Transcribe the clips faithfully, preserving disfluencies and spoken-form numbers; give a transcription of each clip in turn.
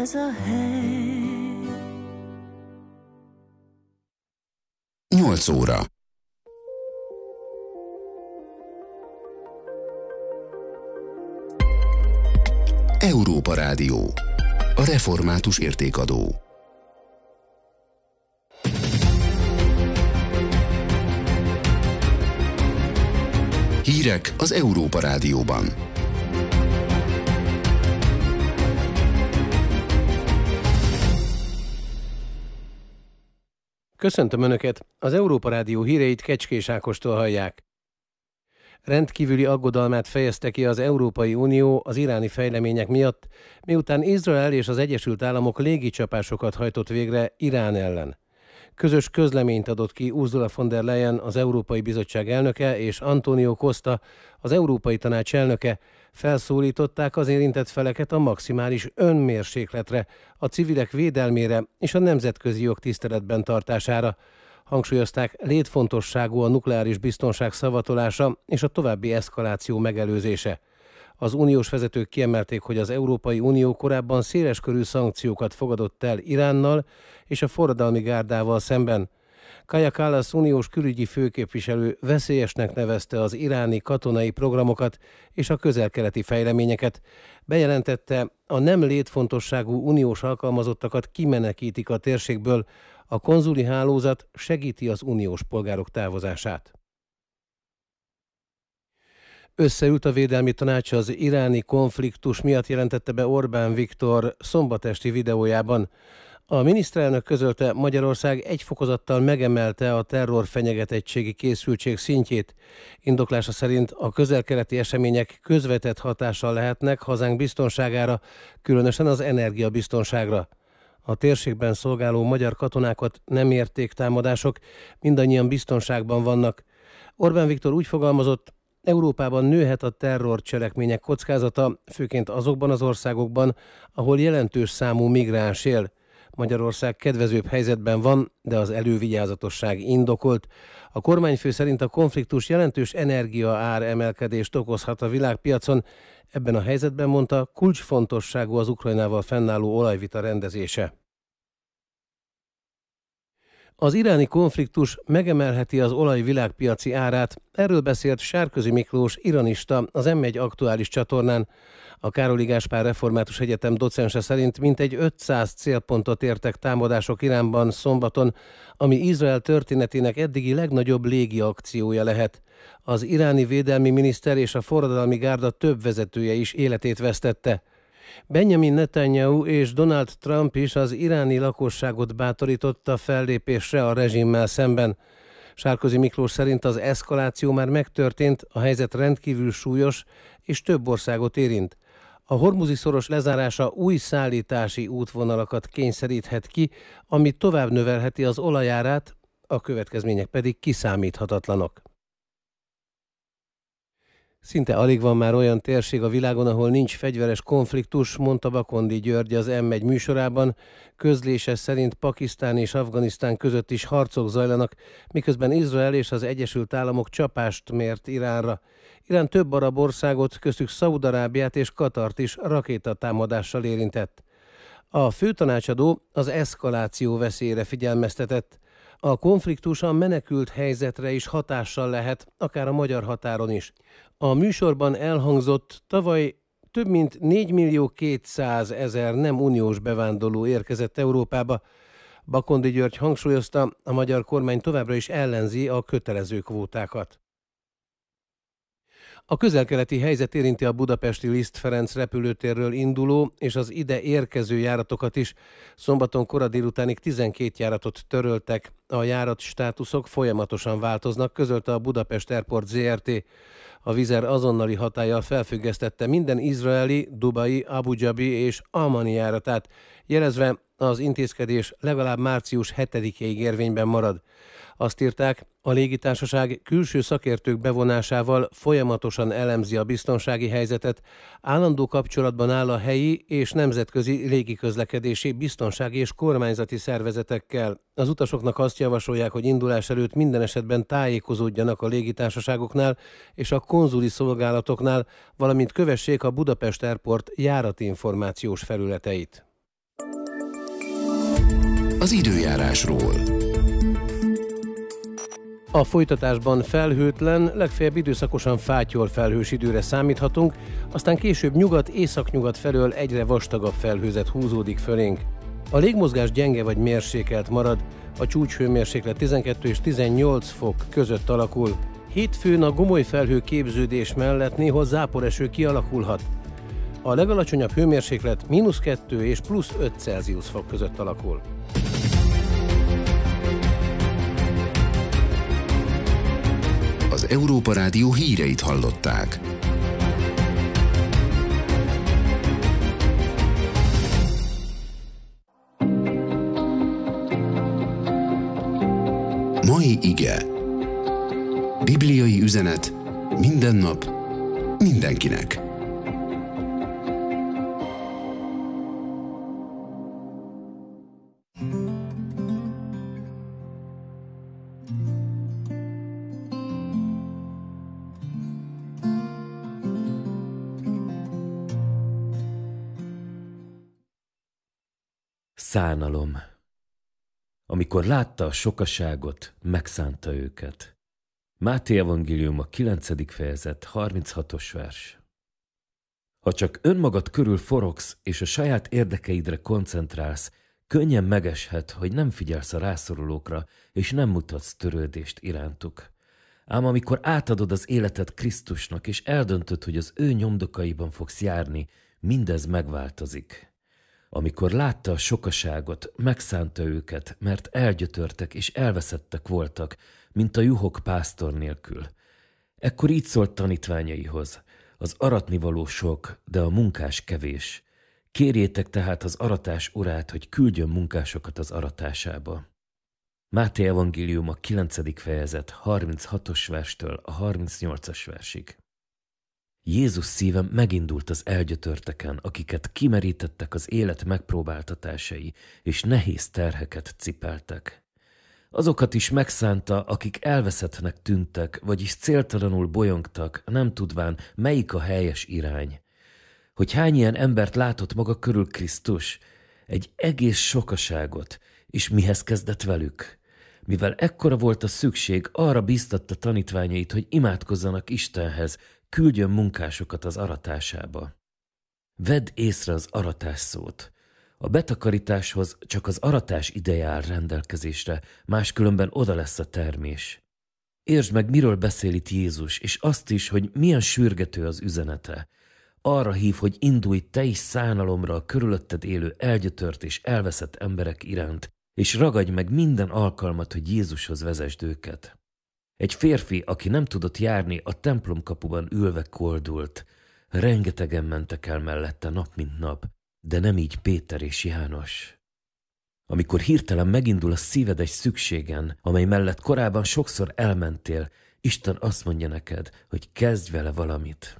ez a hely. nyolc óra. Európa Rádió. A református értékadó. Hírek az Európa Rádióban. Köszöntöm Önöket! Az Európa Rádió híreit Kecskés Ákostól hallják. Rendkívüli aggodalmát fejezte ki az Európai Unió az iráni fejlemények miatt, miután Izrael és az Egyesült Államok légicsapásokat hajtott végre Irán ellen. Közös közleményt adott ki Ursula von der Leyen, az Európai Bizottság elnöke, és Antonio Costa, az Európai Tanács elnöke, felszólították az érintett feleket a maximális önmérsékletre, a civilek védelmére és a nemzetközi jog tiszteletben tartására. Hangsúlyozták, létfontosságú a nukleáris biztonság szavatolása és a további eszkaláció megelőzése. Az uniós vezetők kiemelték, hogy az Európai Unió korábban széleskörű szankciókat fogadott el Iránnal és a forradalmi gárdával szemben. Kaja Kallas uniós külügyi főképviselő veszélyesnek nevezte az iráni katonai programokat és a közel-keleti fejleményeket. Bejelentette, a nem létfontosságú uniós alkalmazottakat kimenekítik a térségből, a konzuli hálózat segíti az uniós polgárok távozását. Összeült a Védelmi Tanács az iráni konfliktus miatt, jelentette be Orbán Viktor szombatesti videójában. A miniszterelnök közölte, Magyarország egy fokozattal megemelte a terrorfenyegetettségi készültség szintjét. Indoklása szerint a közel-keleti események közvetett hatással lehetnek hazánk biztonságára, különösen az energiabiztonságra. A térségben szolgáló magyar katonákat nem érték támadások, mindannyian biztonságban vannak. Orbán Viktor úgy fogalmazott, Európában nőhet a terrorcselekmények kockázata, főként azokban az országokban, ahol jelentős számú migráns él. Magyarország kedvezőbb helyzetben van, de az elővigyázatosság indokolt. A kormányfő szerint a konfliktus jelentős energiaár emelkedést okozhat a világpiacon. Ebben a helyzetben, mondta, kulcsfontosságú az Ukrajnával fennálló olajvita rendezése. Az iráni konfliktus megemelheti az olaj világpiaci árát, erről beszélt Sárközi Miklós iranista az em egy aktuális csatornán. A Károli Gáspár Református Egyetem docense szerint mintegy ötszáz célpontot értek támadások Iránban szombaton, ami Izrael történetének eddigi legnagyobb légi akciója lehet. Az iráni védelmi miniszter és a forradalmi gárda több vezetője is életét vesztette. Benjamin Netanyahu és Donald Trump is az iráni lakosságot bátorította fellépésre a rezsimmel szemben. Sárközi Miklós szerint az eszkaláció már megtörtént, a helyzet rendkívül súlyos és több országot érint. A hormuzi szoros lezárása új szállítási útvonalakat kényszeríthet ki, ami tovább növelheti az olajárát, a következmények pedig kiszámíthatatlanok. Szinte alig van már olyan térség a világon, ahol nincs fegyveres konfliktus, mondta Bakondi György az em egy műsorában. Közlése szerint Pakisztán és Afganisztán között is harcok zajlanak, miközben Izrael és az Egyesült Államok csapást mért Iránra. Irán több arab országot, köztük Szaúd-Arábiát és Katart is rakétatámadással érintett. A főtanácsadó az eszkaláció veszélyére figyelmeztetett. A konfliktus a menekült helyzetre is hatással lehet, akár a magyar határon is. A műsorban elhangzott, tavaly több mint négymillió-kétszázezer nem uniós bevándorló érkezett Európába. Bakondi György hangsúlyozta, a magyar kormány továbbra is ellenzi a kötelező kvótákat. A közel-keleti helyzet érinti a budapesti Liszt Ferenc repülőtérről induló és az ide érkező járatokat is. Szombaton kora délutánig tizenkét járatot töröltek. A járat státuszok folyamatosan változnak, közölte a Budapest Airport zé er té. A Wizz Air azonnali hatállyal felfüggesztette minden izraeli, dubai, Abu Dhabi és Amani járatát, jelezve, az intézkedés legalább március hetedikéig érvényben marad. Azt írták, a légitársaság külső szakértők bevonásával folyamatosan elemzi a biztonsági helyzetet, állandó kapcsolatban áll a helyi és nemzetközi légiközlekedési, biztonsági és kormányzati szervezetekkel. Az utasoknak azt javasolják, hogy indulás előtt minden esetben tájékozódjanak a légitársaságoknál és a konzuli szolgálatoknál, valamint kövessék a Budapest Airport járatinformációs felületeit. az időjárásról. A folytatásban felhőtlen, legfeljebb időszakosan fátyol felhős időre számíthatunk, aztán később nyugat-északnyugat felől egyre vastagabb felhőzet húzódik fölénk. A légmozgás gyenge vagy mérsékelt marad, a csúcshőmérséklet tizenkettő és tizennyolc fok között alakul. Hétfőn a gomoly felhő képződés mellett néhol záporeső kialakulhat. A legalacsonyabb hőmérséklet mínusz kettő és plusz öt Celsius fok között alakul. Az Európa Rádió híreit hallották. Mai ige. Bibliai üzenet minden nap, mindenkinek. Szánalom. Amikor látta a sokaságot, megszánta őket. Máté evangélium a kilencedik fejezet, harminchatos vers. Ha csak önmagad körül forogsz és a saját érdekeidre koncentrálsz, könnyen megeshet, hogy nem figyelsz a rászorulókra, és nem mutatsz törődést irántuk. Ám amikor átadod az életed Krisztusnak, és eldöntöd, hogy az ő nyomdokaiban fogsz járni, mindez megváltozik. Amikor látta a sokaságot, megszánta őket, mert elgyötörtek és elveszettek voltak, mint a juhok pásztor nélkül. Ekkor így szólt tanítványaihoz: az aratnivaló sok, de a munkás kevés. Kérjétek tehát az aratás urát, hogy küldjön munkásokat az aratásába. Máté evangélium a kilencedik fejezet, harminchatos verstől a harmincnyolcas versig. Jézus szíve megindult az elgyötörteken, akiket kimerítettek az élet megpróbáltatásai, és nehéz terheket cipeltek. Azokat is megszánta, akik elveszettnek tűntek, vagyis céltalanul bolyongtak, nem tudván, melyik a helyes irány. Hogy hány ilyen embert látott maga körül Krisztus? Egy egész sokaságot, és mihez kezdett velük? Mivel ekkora volt a szükség, arra bíztatta tanítványait, hogy imádkozzanak Istenhez, küldjön munkásokat az aratásába. Vedd észre az aratás szót. A betakarításhoz csak az aratás ideje áll rendelkezésre, máskülönben oda lesz a termés. Értsd meg, miről beszél itt Jézus, és azt is, hogy milyen sürgető az üzenete. Arra hív, hogy indulj te is szánalomra a körülötted élő elgyötört és elveszett emberek iránt, és ragadj meg minden alkalmat, hogy Jézushoz vezesd őket. Egy férfi, aki nem tudott járni, a templomkapuban ülve koldult. Rengetegen mentek el mellette nap mint nap, de nem így Péter és János. Amikor hirtelen megindul a szíved egy szükségen, amely mellett korábban sokszor elmentél, Isten azt mondja neked, hogy kezdj vele valamit.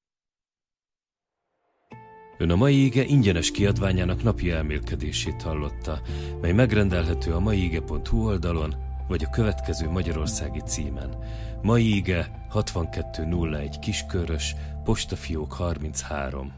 Ön a mai ige ingyenes kiadványának napi elmélkedését hallotta, mely megrendelhető a maiige pont hu oldalon, vagy a következő magyarországi címen. Mai ige hatvankettő nulla egy Kiskörös, postafiók harminchárom.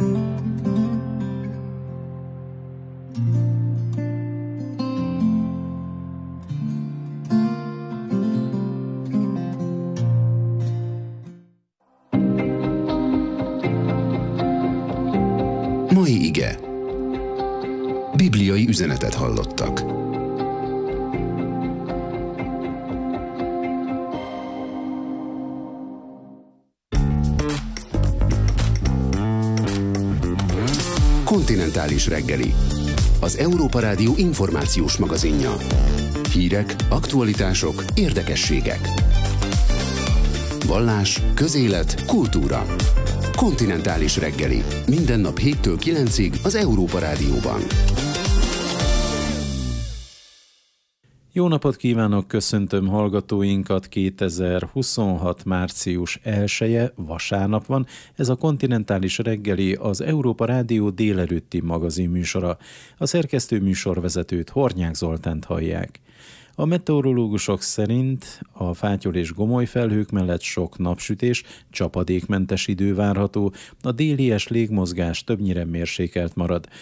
Mai ige. Bibliai üzenetet hallottak. Kontinentális reggeli. Az Európa Rádió információs magazinja. Hírek, aktualitások, érdekességek. Vallás, közélet, kultúra. Kontinentális reggeli. Minden nap héttől kilencig az Európa Rádióban. Jó napot kívánok, köszöntöm hallgatóinkat. kétezer-huszonhat. március elseje, vasárnap van. Ez a Kontinentális reggeli, az Európa Rádió délelőtti magazinműsora. A szerkesztő műsorvezetőt, Hornyák Zoltánt hallják. A meteorológusok szerint a fátyol és gomoly felhők mellett sok napsütés, csapadékmentes idő várható, a délies légmozgás többnyire mérsékelt marad.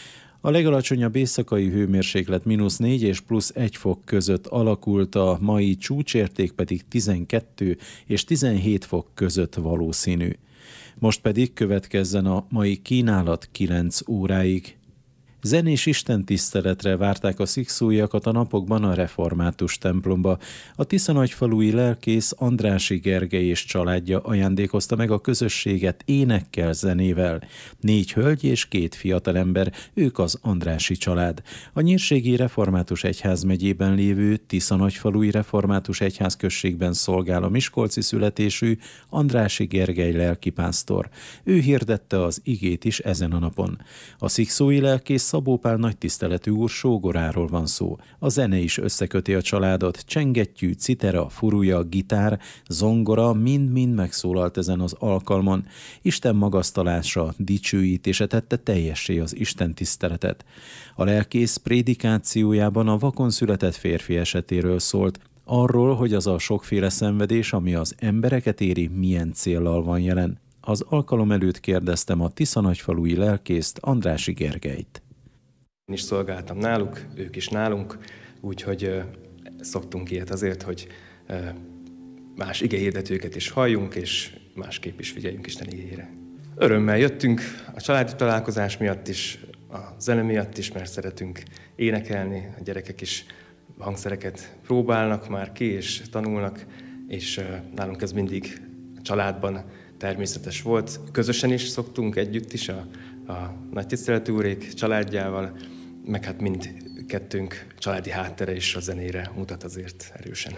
A legalacsonyabb éjszakai hőmérséklet mínusz négy és plusz egy fok között alakult, a mai csúcsérték pedig tizenkettő és tizenhét fok között valószínű. Most pedig következzen a mai kínálat kilenc óráig. Zenés istentiszteletre várták a szikszóiakat a napokban a református templomba. A tiszanagyfalui lelkész Andrássy Gergely és családja ajándékozta meg a közösséget énekkel, zenével. Négy hölgy és két fiatalember, ők az Andrássy család. A Nyírségi Református Egyházmegyében lévő Tiszanagyfalui Református Egyházközségben szolgál a miskolci születésű Andrássy Gergely lelkipásztor. Ő hirdette az igét is ezen a napon. A szikszói lelkész Szabó Pál nagytiszteletű úr sógoráról van szó. A zene is összeköti a családot, csengettyű, citera, furúja, gitár, zongora mind-mind megszólalt ezen az alkalmon. Isten magasztalása, dicsőítése tette teljessé az Isten tiszteletet. A lelkész prédikációjában a vakon született férfi esetéről szólt, arról, hogy az a sokféle szenvedés, ami az embereket éri, milyen céllal van jelen. Az alkalom előtt kérdeztem a tiszanagyfalui lelkészt, Andrássy Gergelyt. Én is szolgáltam náluk, ők is nálunk, úgyhogy uh, szoktunk ilyet azért, hogy uh, más igehirdetőket is halljunk, és másképp is figyeljünk Isten igéjére. Örömmel jöttünk a családi találkozás miatt is, a zene miatt is, mert szeretünk énekelni, a gyerekek is hangszereket próbálnak már ki, és tanulnak, és uh, nálunk ez mindig a családban természetes volt. Közösen is szoktunk együtt is a, a nagy tiszteletű úrék családjával, meg hát mindkettőnk családi háttere is a zenére mutat azért erősen.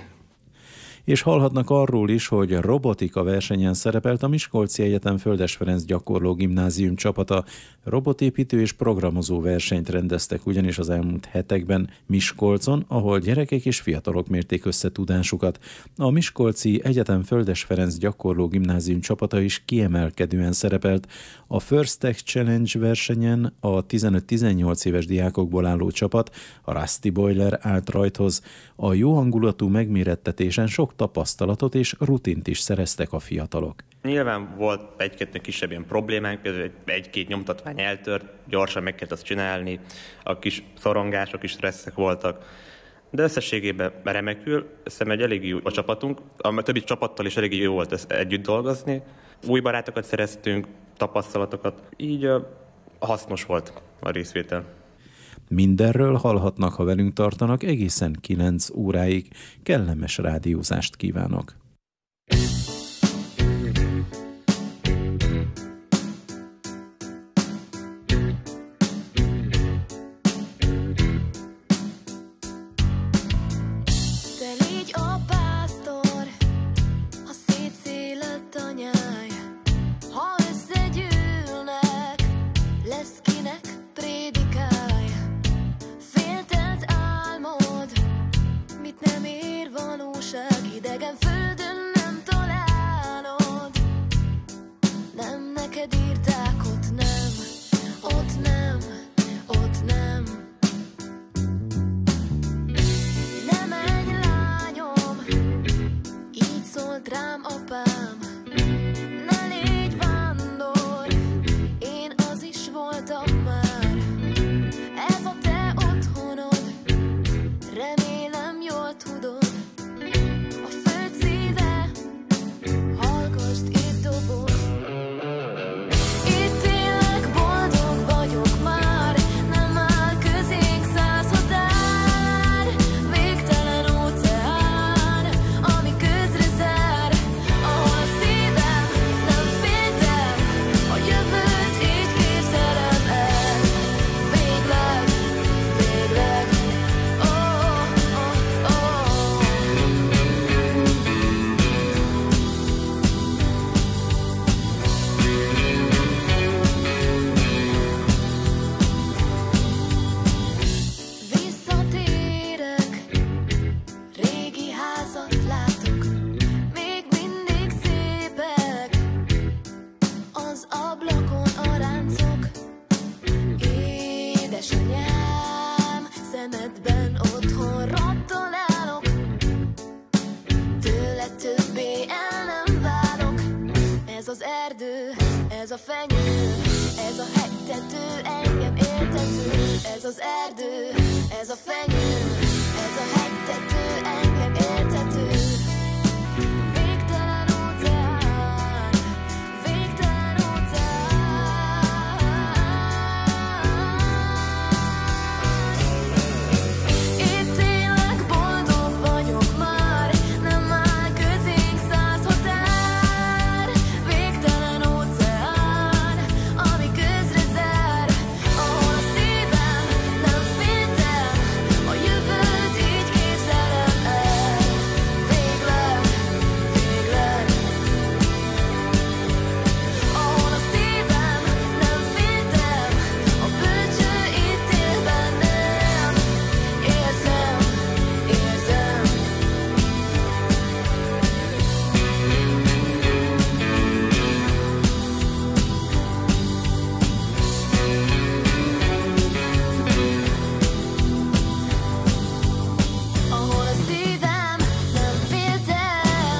És hallhatnak arról is, hogy robotika versenyen szerepelt a Miskolci Egyetem Földes Ferenc gyakorló gimnázium csapata. Robotépítő és programozó versenyt rendeztek ugyanis az elmúlt hetekben Miskolcon, ahol gyerekek és fiatalok mérték össze tudásukat. A Miskolci Egyetem Földes Ferenc gyakorló gimnázium csapata is kiemelkedően szerepelt. A First Tech Challenge versenyen a tizenöt-tizennyolc éves diákokból álló csapat, a Rusty Boiler állt rajthoz. A jó hangulatú megmérettetésen sok tapasztalatot és rutint is szereztek a fiatalok. Nyilván volt egy-két kisebb ilyen problémánk, például egy-két nyomtatvány eltört, gyorsan meg kellett azt csinálni, a kis szorongások is stresszek voltak, de összességében remekül, szerintem egy elég jó a csapatunk, a többi csapattal is elég jó volt együtt dolgozni, új barátokat szereztünk, tapasztalatokat, így hasznos volt a részvétel. Mindenről hallhatnak, ha velünk tartanak egészen kilenc óráig. Kellemes rádiózást kívánok! Jövőt itt képzelem el. az erdő, ez a fenyő, ez a hegytető, engem értető. Végtelen óceán, végtelen óceán. Itt tényleg boldog vagyok már, nem áll közénk száz határ. Végtelen óceán, ami közre zár, ahol a szívem nem féltem, a jövőt így képzelem el. Végleg, végleg, ahol a szívem nem féltem, a bölcső itt él bennem. Érzem, érzem. Ahol a szívem nem féltem,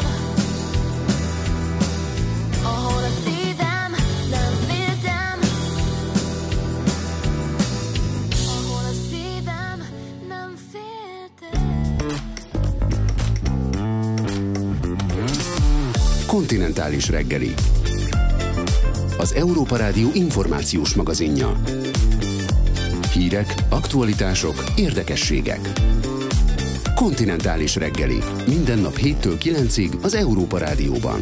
ahol a szívem nem féltem, ahol a szívem nem féltem. Kontinentális reggeli. Az Európa Rádió információs magazinja. Hírek, aktualitások, érdekességek. Kontinentális reggeli. Minden nap héttől kilencig az Európa Rádióban.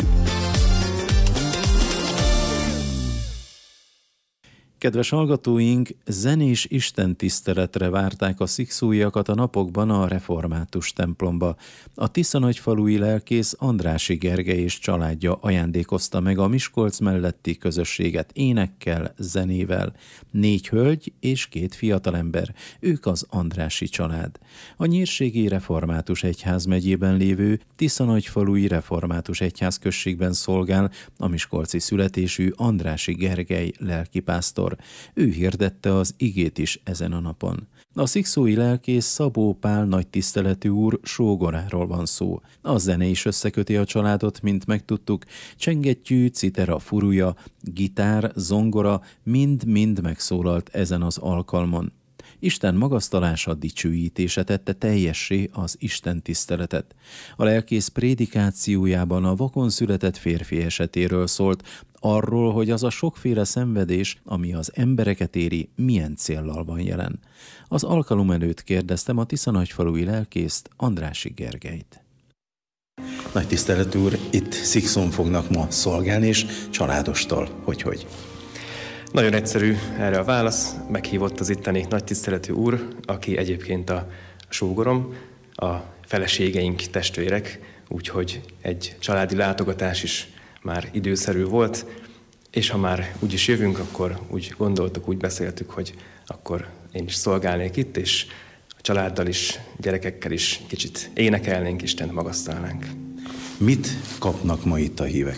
Kedves hallgatóink, zenés istentiszteletre várták a szikszóiakat a napokban a református templomba. A tiszanagyfalui lelkész Andrássy Gergely és családja ajándékozta meg a Miskolc melletti közösséget énekkel, zenével. Négy hölgy és két fiatalember, ők az Andrássy család. A Nyírségi Református Egyházmegyében lévő Tiszanagyfalui Református Egyházközségben szolgál a miskolci születésű Andrássy Gergely lelkipásztor. Ő hirdette az igét is ezen a napon. A szikszói lelkész Szabó Pál nagytiszteletű úr sógoráról van szó. A zene is összeköti a családot, mint megtudtuk. Csengettyű, citera, furuja, gitár, zongora mind-mind megszólalt ezen az alkalmon. Isten magasztalása, dicsőítése tette teljessé az Isten tiszteletet. A lelkész prédikációjában a vakon született férfi esetéről szólt, arról, hogy az a sokféle szenvedés, ami az embereket éri, milyen céllal van jelen. Az alkalom előtt kérdeztem a tiszanagyfalui lelkészt, Andrássy Gergelyt. Nagy tiszteletű úr, itt Szikszón fognak ma szolgálni, és családostól. Hogy-hogy? Nagyon egyszerű erre a válasz. Meghívott az itteni nagy tiszteletű úr, aki egyébként a sógorom, a feleségeink testvérek, úgyhogy egy családi látogatás is már időszerű volt, és ha már úgy is jövünk, akkor úgy gondoltuk, úgy beszéltük, hogy akkor én is szolgálnék itt, és a családdal is, gyerekekkel is kicsit énekelnénk, Istent magasztalnánk. Mit kapnak ma itt a hívek?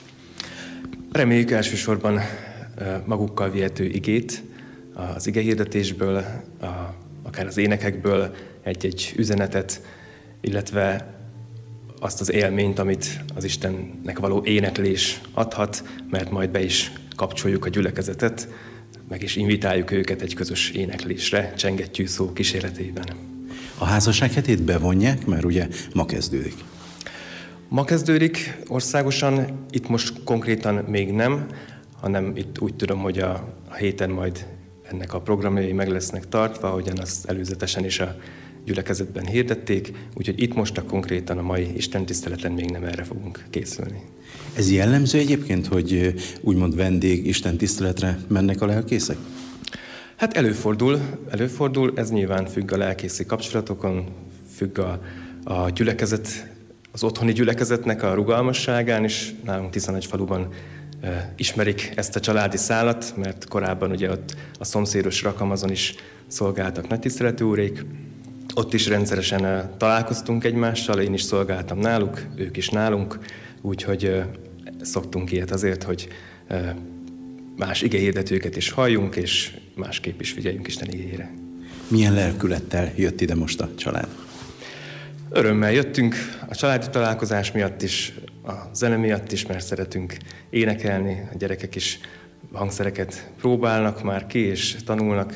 Reméljük elsősorban magukkal vihető igét, az igehirdetésből, a, akár az énekekből egy-egy üzenetet, illetve azt az élményt, amit az Istennek való éneklés adhat, mert majd be is kapcsoljuk a gyülekezetet, meg is invitáljuk őket egy közös éneklésre, csengettyű szó kíséretében. A házasság hetét bevonják, mert ugye ma kezdődik. Ma kezdődik országosan, itt most konkrétan még nem, hanem itt úgy tudom, hogy a, a héten majd ennek a programjai meg lesznek tartva, ahogyan azt előzetesen is a gyülekezetben hirdették, úgyhogy itt most a konkrétan a mai istentiszteleten még nem erre fogunk készülni. Ez jellemző egyébként, hogy úgymond vendég istentiszteletre mennek a lelkészek? Hát előfordul, előfordul, ez nyilván függ a lelkészi kapcsolatokon, függ a, a gyülekezet, az otthoni gyülekezetnek a rugalmasságán is. Nálunk Tiszanagyfaluban e, ismerik ezt a családi szálat, mert korábban ugye ott a szomszédos Rakamazon is szolgáltak nagy tiszteletű úrék. Ott is rendszeresen e, találkoztunk egymással, én is szolgáltam náluk, ők is nálunk, úgyhogy e, szoktunk ilyet azért, hogy e, más igehirdetőket is halljunk, és másképp is figyeljünk Isten igéjére. Milyen lelkülettel jött ide most a család? Örömmel jöttünk, a családi találkozás miatt is, a zene miatt is, mert szeretünk énekelni, a gyerekek is hangszereket próbálnak már ki, és tanulnak,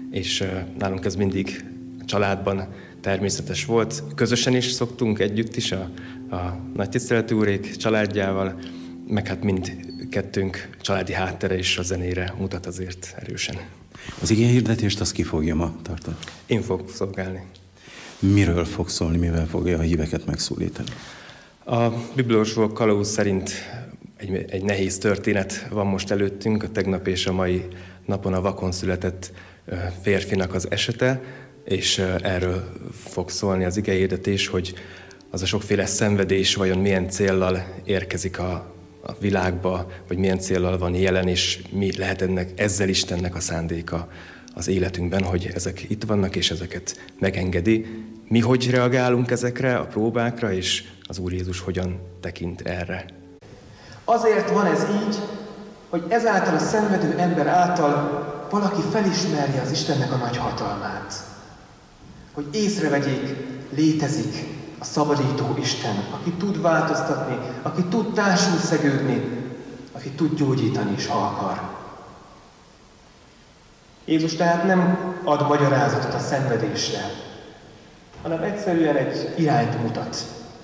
és nálunk ez mindig családban természetes volt. Közösen is szoktunk, együtt is a, a nagy tiszteletű úrék családjával, meg hát mindkettőnk családi háttere is a zenére mutat azért erősen. Az igény hirdetést azt ki fogja ma tartani? Én fogok szolgálni. Miről fog szólni, mivel fogja a híveket megszólítani? A bibliolvasó kalauz szerint egy, egy nehéz történet van most előttünk, a tegnap és a mai napon a vakon született férfinak az esete, és erről fog szólni az igehirdetés, hogy az a sokféle szenvedés vajon milyen céllal érkezik a, a világba, vagy milyen céllal van jelen, és mi lehet ennek, ezzel Istennek a szándéka az életünkben, hogy ezek itt vannak, és ezeket megengedi. Mi hogy reagálunk ezekre a próbákra, és az Úr Jézus hogyan tekint erre? Azért van ez így, hogy ezáltal a szenvedő ember által valaki felismerje az Istennek a nagy hatalmát. Hogy észrevegyék, létezik a szabadító Isten, aki tud változtatni, aki tud társul szegődni, aki tud gyógyítani is, ha akar. Jézus tehát nem ad magyarázatot a szenvedésre, hanem egyszerűen egy irányt mutat.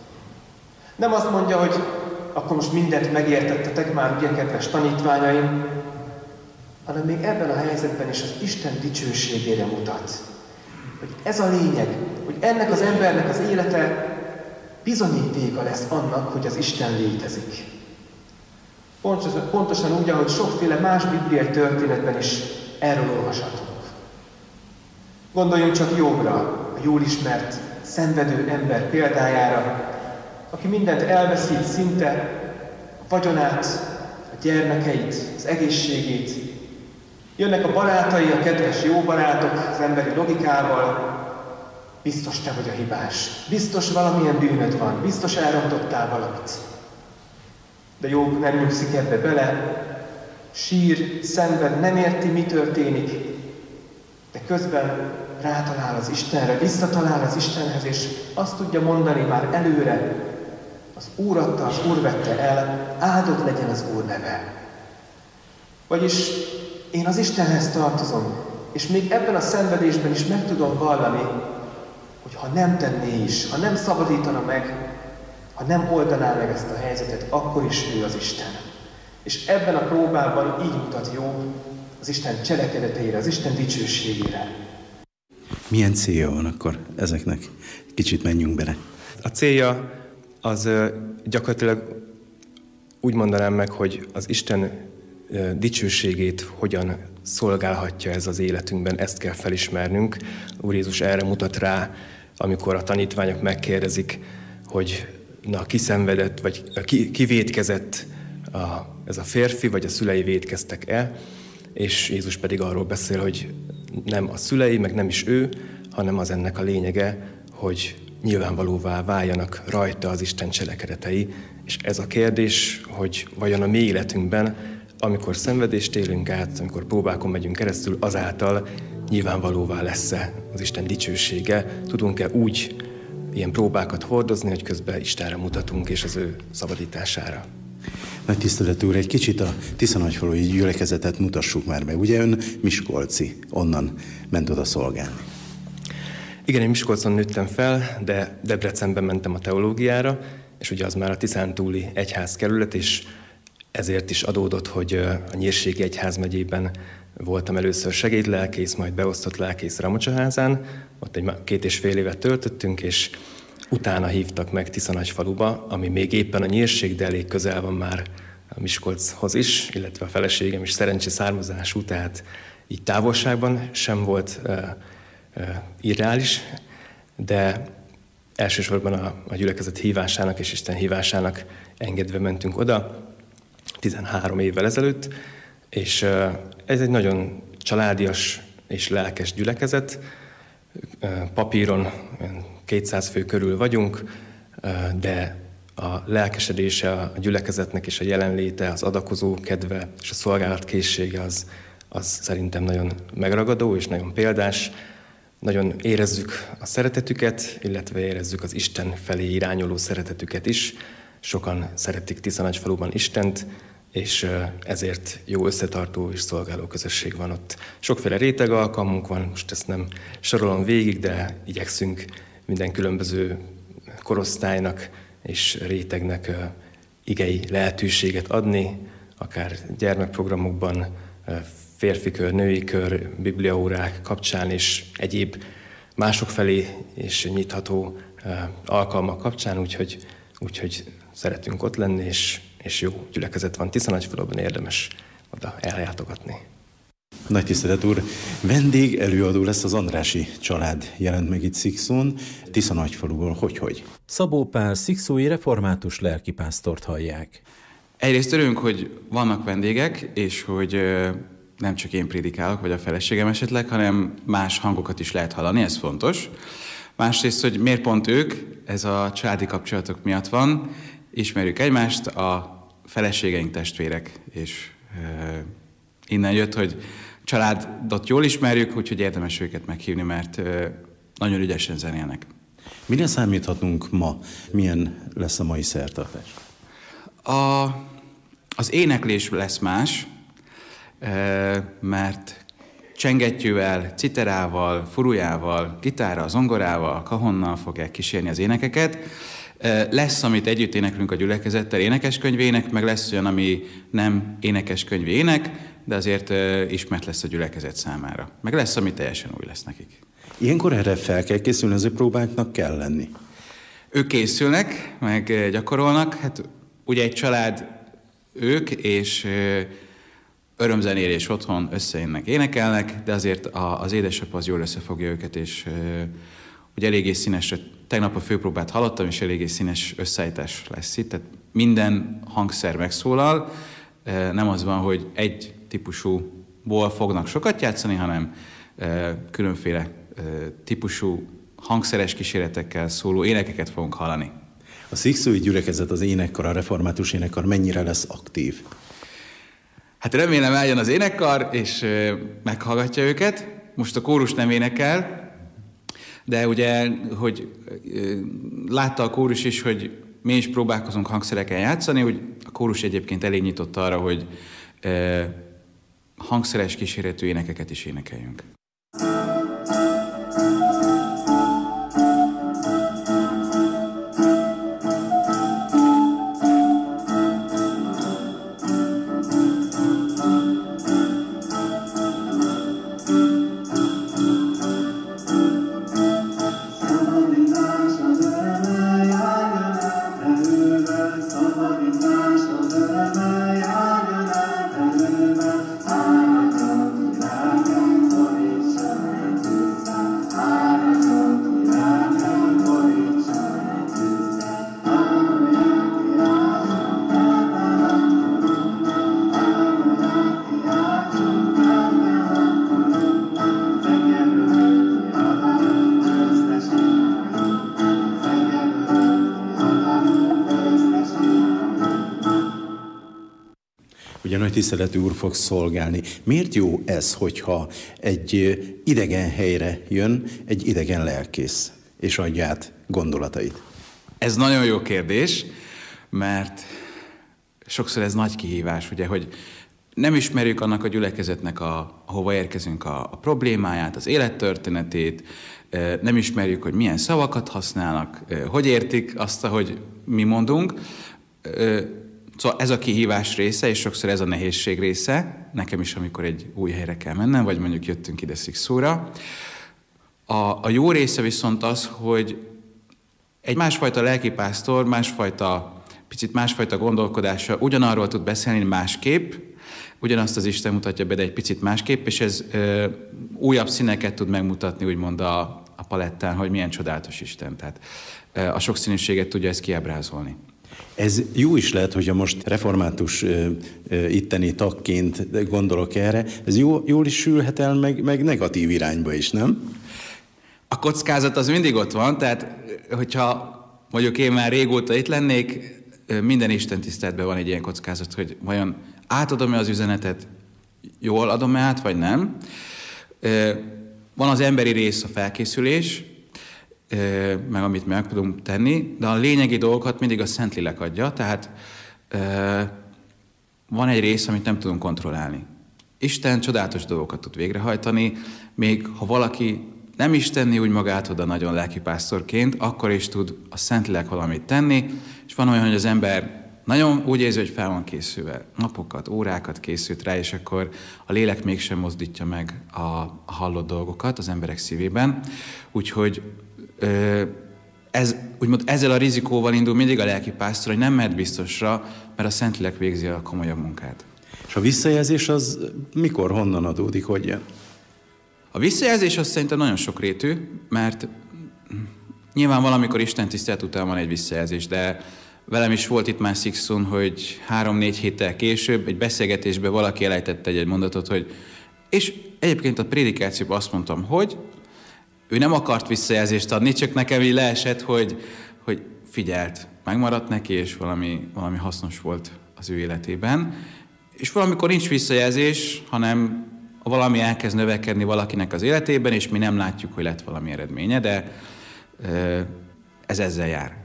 Nem azt mondja, hogy akkor most mindent megértettetek már, ugye, kedves tanítványaim, hanem még ebben a helyzetben is az Isten dicsőségére mutat. Hogy ez a lényeg, hogy ennek az embernek az élete bizonyítéka lesz annak, hogy az Isten létezik. Pontosan, pontosan úgy, ahogy sokféle más bibliai történetben is erről olvashatunk. Gondoljunk csak Jobbra, a jól ismert, szenvedő ember példájára, aki mindent elveszít szinte, a vagyonát, a gyermekeit, az egészségét. Jönnek a barátai, a kedves jó barátok az emberi logikával, biztos te vagy a hibás, biztos valamilyen bűnöd van, biztos elrontottál valamit. De Jobb nem nyugszik ebbe bele, sír, szenved, nem érti, mi történik, de közben rátalál az Istenre, visszatalál az Istenhez, és azt tudja mondani már előre, az Úr adta, az Úr vette el, áldott legyen az Úr neve. Vagyis én az Istenhez tartozom, és még ebben a szenvedésben is meg tudom vallani, hogy ha nem tenné is, ha nem szabadítana meg, ha nem oldaná meg ezt a helyzetet, akkor is ő az Isten. És ebben a próbában így mutat Jobb az Isten cselekedeteire, az Isten dicsőségére. Milyen célja van akkor ezeknek? Kicsit menjünk bele. A célja az gyakorlatilag úgy mondanám meg, hogy az Isten dicsőségét hogyan szolgálhatja ez az életünkben, ezt kell felismernünk. Úr Jézus erre mutat rá, amikor a tanítványok megkérdezik, hogy na, ki szenvedett, vagy ki, ki vétkezett, a, ez a férfi, vagy a szülei vétkeztek-e, és Jézus pedig arról beszél, hogy nem a szülei, meg nem is ő, hanem az ennek a lényege, hogy nyilvánvalóvá váljanak rajta az Isten cselekedetei. És ez a kérdés, hogy vajon a mi életünkben, amikor szenvedést élünk át, amikor próbákon megyünk keresztül, azáltal nyilvánvalóvá lesz-e az Isten dicsősége, tudunk-e úgy ilyen próbákat hordozni, hogy közben Istenre mutatunk és az ő szabadítására. Nagy tiszteletű úr, egy kicsit a Tiszanagyfalui gyülekezetet mutassuk már be. Ugye ön miskolci, onnan ment oda szolgálni. Igen, én Miskolcon nőttem fel, de Debrecenben mentem a teológiára, és ugye az már a tiszántúli egyházkerület, és ezért is adódott, hogy a Nyírségi Egyházmegyében voltam először segédlelkész, majd beosztott lelkész Ramocsaházán, ott egy két és fél évet töltöttünk, és utána hívtak meg Tiszanagyfaluba, ami még éppen a Nyírség, de elég közel van már a Miskolchoz is, illetve a feleségem is szerencsés származású, tehát így távolságban sem volt uh, uh, irreális, de elsősorban a, a gyülekezet hívásának és Isten hívásának engedve mentünk oda, tizenhárom évvel ezelőtt, és uh, ez egy nagyon családias és lelkes gyülekezet. Uh, papíron kétszáz fő körül vagyunk, de a lelkesedése a gyülekezetnek és a jelenléte, az adakozó kedve és a szolgálatkészsége az, az szerintem nagyon megragadó és nagyon példás. Nagyon érezzük a szeretetüket, illetve érezzük az Isten felé irányuló szeretetüket is. Sokan szeretik Tiszanagyfaluban Istent, és ezért jó összetartó és szolgáló közösség van ott. Sokféle réteg alkalmunk van, most ezt nem sorolom végig, de igyekszünk minden különböző korosztálynak és rétegnek igei lehetőséget adni, akár gyermekprogramokban, férfi kör, női kör, bibliaórák kapcsán és egyéb mások felé és nyitható alkalmak kapcsán, úgyhogy, úgyhogy szeretünk ott lenni, és, és jó gyülekezet van Tisza-Nagyfaluban, érdemes oda eljátogatni. Nagy tisztelet úr, vendég előadó lesz az Andrássy család, jelent meg itt Szikszón, Tisza-Nagyfaluból, hogy-hogy? Szabó Pál szikszói református lelkipásztort hallják. Egyrészt örülünk, hogy vannak vendégek, és hogy nem csak én prédikálok, vagy a feleségem esetleg, hanem más hangokat is lehet hallani, ez fontos. Másrészt, hogy miért pont ők, ez a családi kapcsolatok miatt van, ismerjük egymást, a feleségeink testvérek, és e, innen jött, hogy családot jól ismerjük, úgyhogy érdemes őket meghívni, mert e, nagyon ügyesen zenélnek. Mire számíthatunk ma? Milyen lesz a mai szertartás? A, az éneklés lesz más, mert csengettyűvel, citerával, furujával, gitárral, zongorával, kahonnal fogják kísérni az énekeket. Lesz, amit együtt éneklünk a gyülekezettel, énekeskönyvi ének, meg lesz olyan, ami nem énekeskönyvi ének, de azért ismert lesz a gyülekezet számára. Meg lesz, ami teljesen új lesz nekik. Ilyenkor erre fel kell készülni, az ő próbáknak kell lenni? Ők készülnek, meg gyakorolnak. Hát ugye egy család ők, és örömzenélés otthon összejönnek, énekelnek, de azért az édesapa az jól összefogja őket, és ugye eléggé színes, tegnap a főpróbát hallottam, és eléggé színes összeállítás lesz itt, tehát minden hangszer megszólal, nem az van, hogy egy típusúból fognak sokat játszani, hanem különféle típusú hangszeres kíséretekkel szóló énekeket fogunk hallani. A szikszói gyülekezet, az énekkar, a református énekkar mennyire lesz aktív? Hát remélem eljön az énekkar, és meghallgatja őket. Most a kórus nem énekel, de ugye, hogy látta a kórus is, hogy mi is próbálkozunk hangszereken játszani, hogy a kórus egyébként elég nyitott arra, hogy hangszeres kíséretű énekeket is énekeljünk. Nagy tiszteletű úr fog szolgálni. Miért jó ez, hogyha egy idegen helyre jön egy idegen lelkész, és adja át gondolatait? Ez nagyon jó kérdés, mert sokszor ez nagy kihívás, ugye, hogy nem ismerjük annak a gyülekezetnek, a, ahova érkezünk, a, a problémáját, az élettörténetét, nem ismerjük, hogy milyen szavakat használnak, hogy értik azt, ahogy mi mondunk. Szóval ez a kihívás része, és sokszor ez a nehézség része, nekem is, amikor egy új helyre kell mennem, vagy mondjuk jöttünk ide Szikszóra. A, a jó része viszont az, hogy egy másfajta lelkipásztor, másfajta, picit másfajta gondolkodása ugyanarról tud beszélni másképp, ugyanazt az Isten mutatja be, de egy picit másképp, és ez ö, újabb színeket tud megmutatni, úgymond a, a palettán, hogy milyen csodálatos Isten. Tehát ö, a sokszínűséget tudja ezt kiábrázolni. Ez jó is lehet, hogyha most református ö, ö, itteni tagként gondolok erre, ez jó, jól is sülhet el, meg, meg negatív irányba is, nem? A kockázat az mindig ott van, tehát hogyha mondjuk én már régóta itt lennék, minden istentiszteletben van egy ilyen kockázat, hogy vajon átadom-e az üzenetet, jól adom-e át, vagy nem. Van az emberi rész, a felkészülés, meg amit meg tudunk tenni, de a lényegi dolgokat mindig a Szentlélek adja, tehát van egy rész, amit nem tudunk kontrollálni. Isten csodálatos dolgokat tud végrehajtani, még ha valaki nem is tenni úgy magát oda nagyon lelkipásztorként, akkor is tud a Szentlélek valamit tenni, és van olyan, hogy az ember nagyon úgy érzi, hogy fel van készülve, napokat, órákat készült rá, és akkor a lélek mégsem mozdítja meg a, a hallott dolgokat az emberek szívében. Úgyhogy ez, úgymond ezzel a rizikóval indul mindig a lelkipásztor, hogy nem mehet biztosra, mert a Szentlélek végzi a komolyabb munkát. És a visszajelzés az mikor, honnan adódik, hogy jön? A visszajelzés az szerintem nagyon sokrétű, mert nyilván valamikor Isten tisztelet után van egy visszajelzés, de velem is volt itt már Sixun, hogy három-négy héttel később egy beszélgetésben valaki elejtette egy mondatot, hogy és egyébként a prédikációban azt mondtam, hogy ő nem akart visszajelzést adni, csak nekem így leesett, hogy, hogy figyelt, megmaradt neki, és valami, valami hasznos volt az ő életében. És valamikor nincs visszajelzés, hanem valami elkezd növekedni valakinek az életében, és mi nem látjuk, hogy lett valami eredménye, de ez ezzel jár.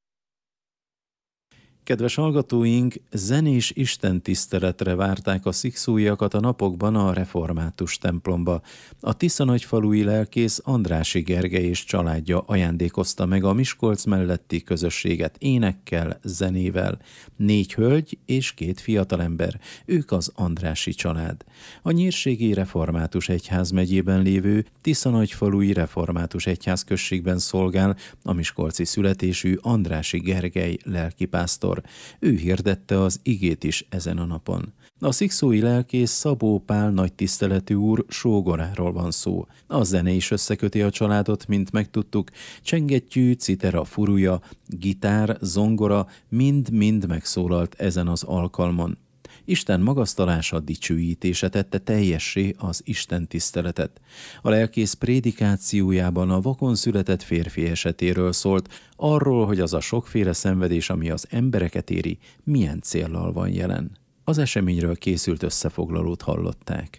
Kedves hallgatóink, zenés istentiszteletre várták a szikszújjakat a napokban a református templomba. A tiszanagyfalui lelkész Andrássy Gergely és családja ajándékozta meg a Miskolc melletti közösséget énekkel, zenével. Négy hölgy és két fiatalember, ők az Andrássy család. A Nyírségi Református Egyházmegyében lévő Tiszanagyfalui Református Egyházközségben szolgál a miskolci születésű Andrássy Gergely lelkipásztor. Ő hirdette az igét is ezen a napon. A szikszói lelkész Szabó Pál nagytiszteletű úr sógoráról van szó. A zene is összeköti a családot, mint megtudtuk. Csengettyű, citera, furuja, gitár, zongora mind-mind megszólalt ezen az alkalmon. Isten magasztalása, dicsőítése tette teljessé az Isten tiszteletet. A lelkész prédikációjában a vakon született férfi esetéről szólt, arról, hogy az a sokféle szenvedés, ami az embereket éri, milyen céllal van jelen. Az eseményről készült összefoglalót hallották.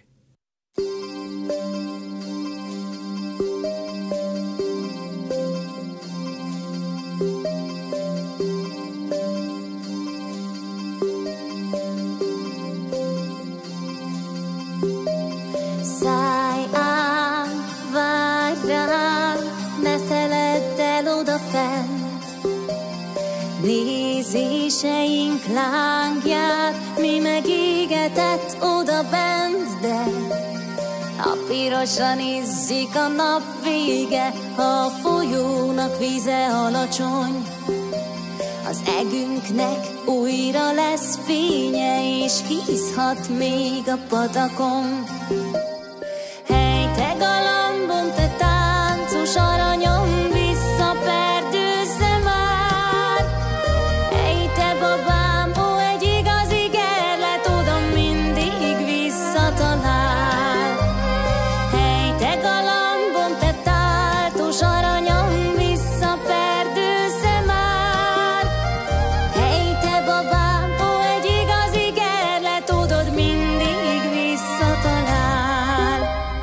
Szállj ám, várj rám, ne feledd el odafent. Nézéseink lángját, mi megégetett odabent, de a pirosan izzik a nap vége, ha a folyónak víze alacsony. Az egünknek újra lesz fénye, és hízhat még a patakon. Hey, te galambom, te táncos aranyom, visszaperdőzze már. Hey, te babám, ó, egy igazi gerlet, oda mindig visszatalál. Hey, te galambom, te táncos aranyom, visszaperdőzze már. Hey, te babám, ó, egy igazi gerlet, odad mindig visszatalál.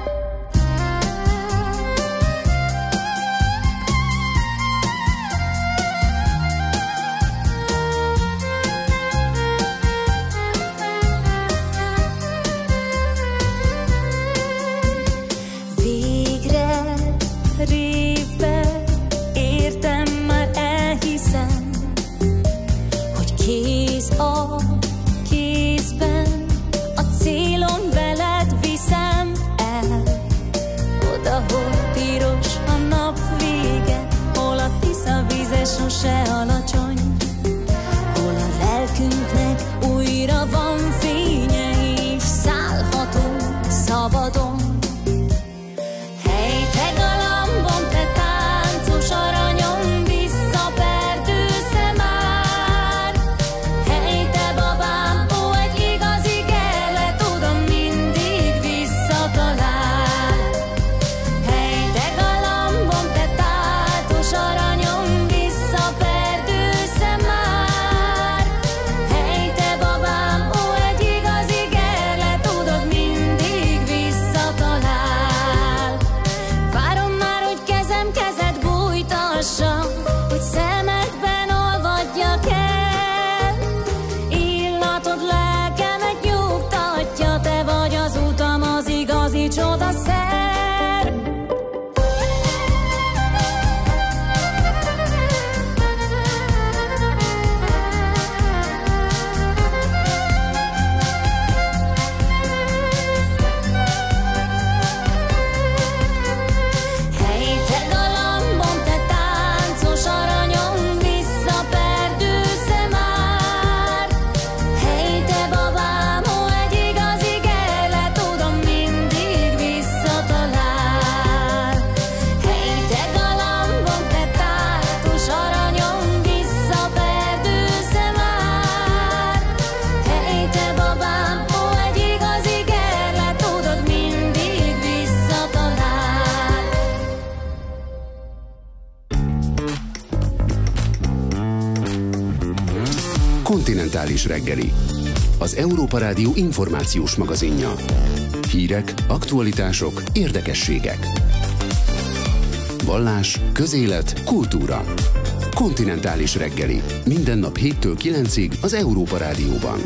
Végre révbe értem, már elhiszem, hogy kéz a kézben a célon veled viszem el. Oda, hol piros a nap vége, hol a Tisza víze sose alacsony, hol a lelkünknek újra van fénye, és szállhatunk szabadon. Hey, te galambom, te Kontinentális reggeli. Az Európa Rádió információs magazinja. Hírek, aktualitások, érdekességek. Vallás, közélet, kultúra. Kontinentális reggeli. Minden nap héttől kilencig az Európa Rádióban.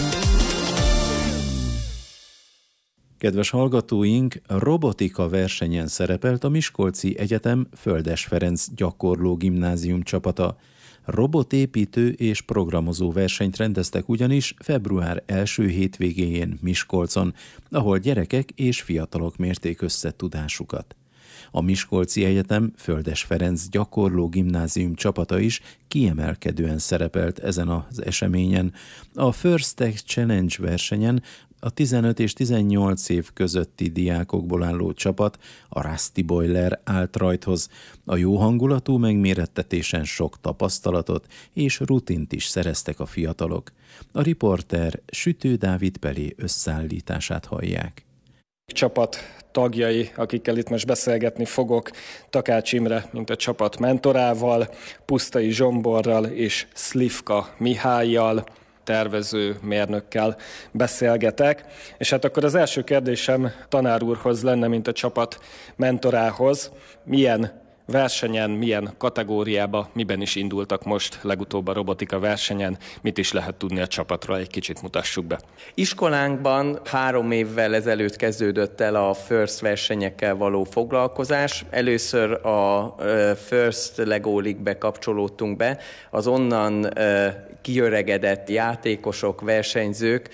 Kedves hallgatóink, robotika versenyen szerepelt a Miskolci Egyetem Földes Ferenc gyakorló gimnázium csapata. Robotépítő és programozó versenyt rendeztek ugyanis február első hétvégéjén Miskolcon, ahol gyerekek és fiatalok mérték össze tudásukat. A Miskolci Egyetem Földes Ferenc gyakorló gimnázium csapata is kiemelkedően szerepelt ezen az eseményen. A First Tech Challenge versenyen a tizenöt és tizennyolc év közötti diákokból álló csapat, a Rusty Boiler állt rajthoz. A jó hangulatú megmérettetésen sok tapasztalatot és rutint is szereztek a fiatalok. A riporter Sütő Dávid Pelé összeállítását hallják. Csapat tagjai, akikkel itt most beszélgetni fogok, Takács Imre, mint a csapat mentorával, Pusztai Zsomborral és Szlivka Mihályjal, tervező mérnökkel beszélgetek. És hát akkor az első kérdésem tanár úrhoz lenne, mint a csapat mentorához. Milyen versenyen, milyen kategóriába, miben is indultak most legutóbb a robotika versenyen, mit is lehet tudni a csapatról, egy kicsit mutassuk be. Iskolánkban három évvel ezelőtt kezdődött el a First versenyekkel való foglalkozás. Először a First Lego League-be kapcsolódtunk be, az onnan kiöregedett játékosok, versenyzők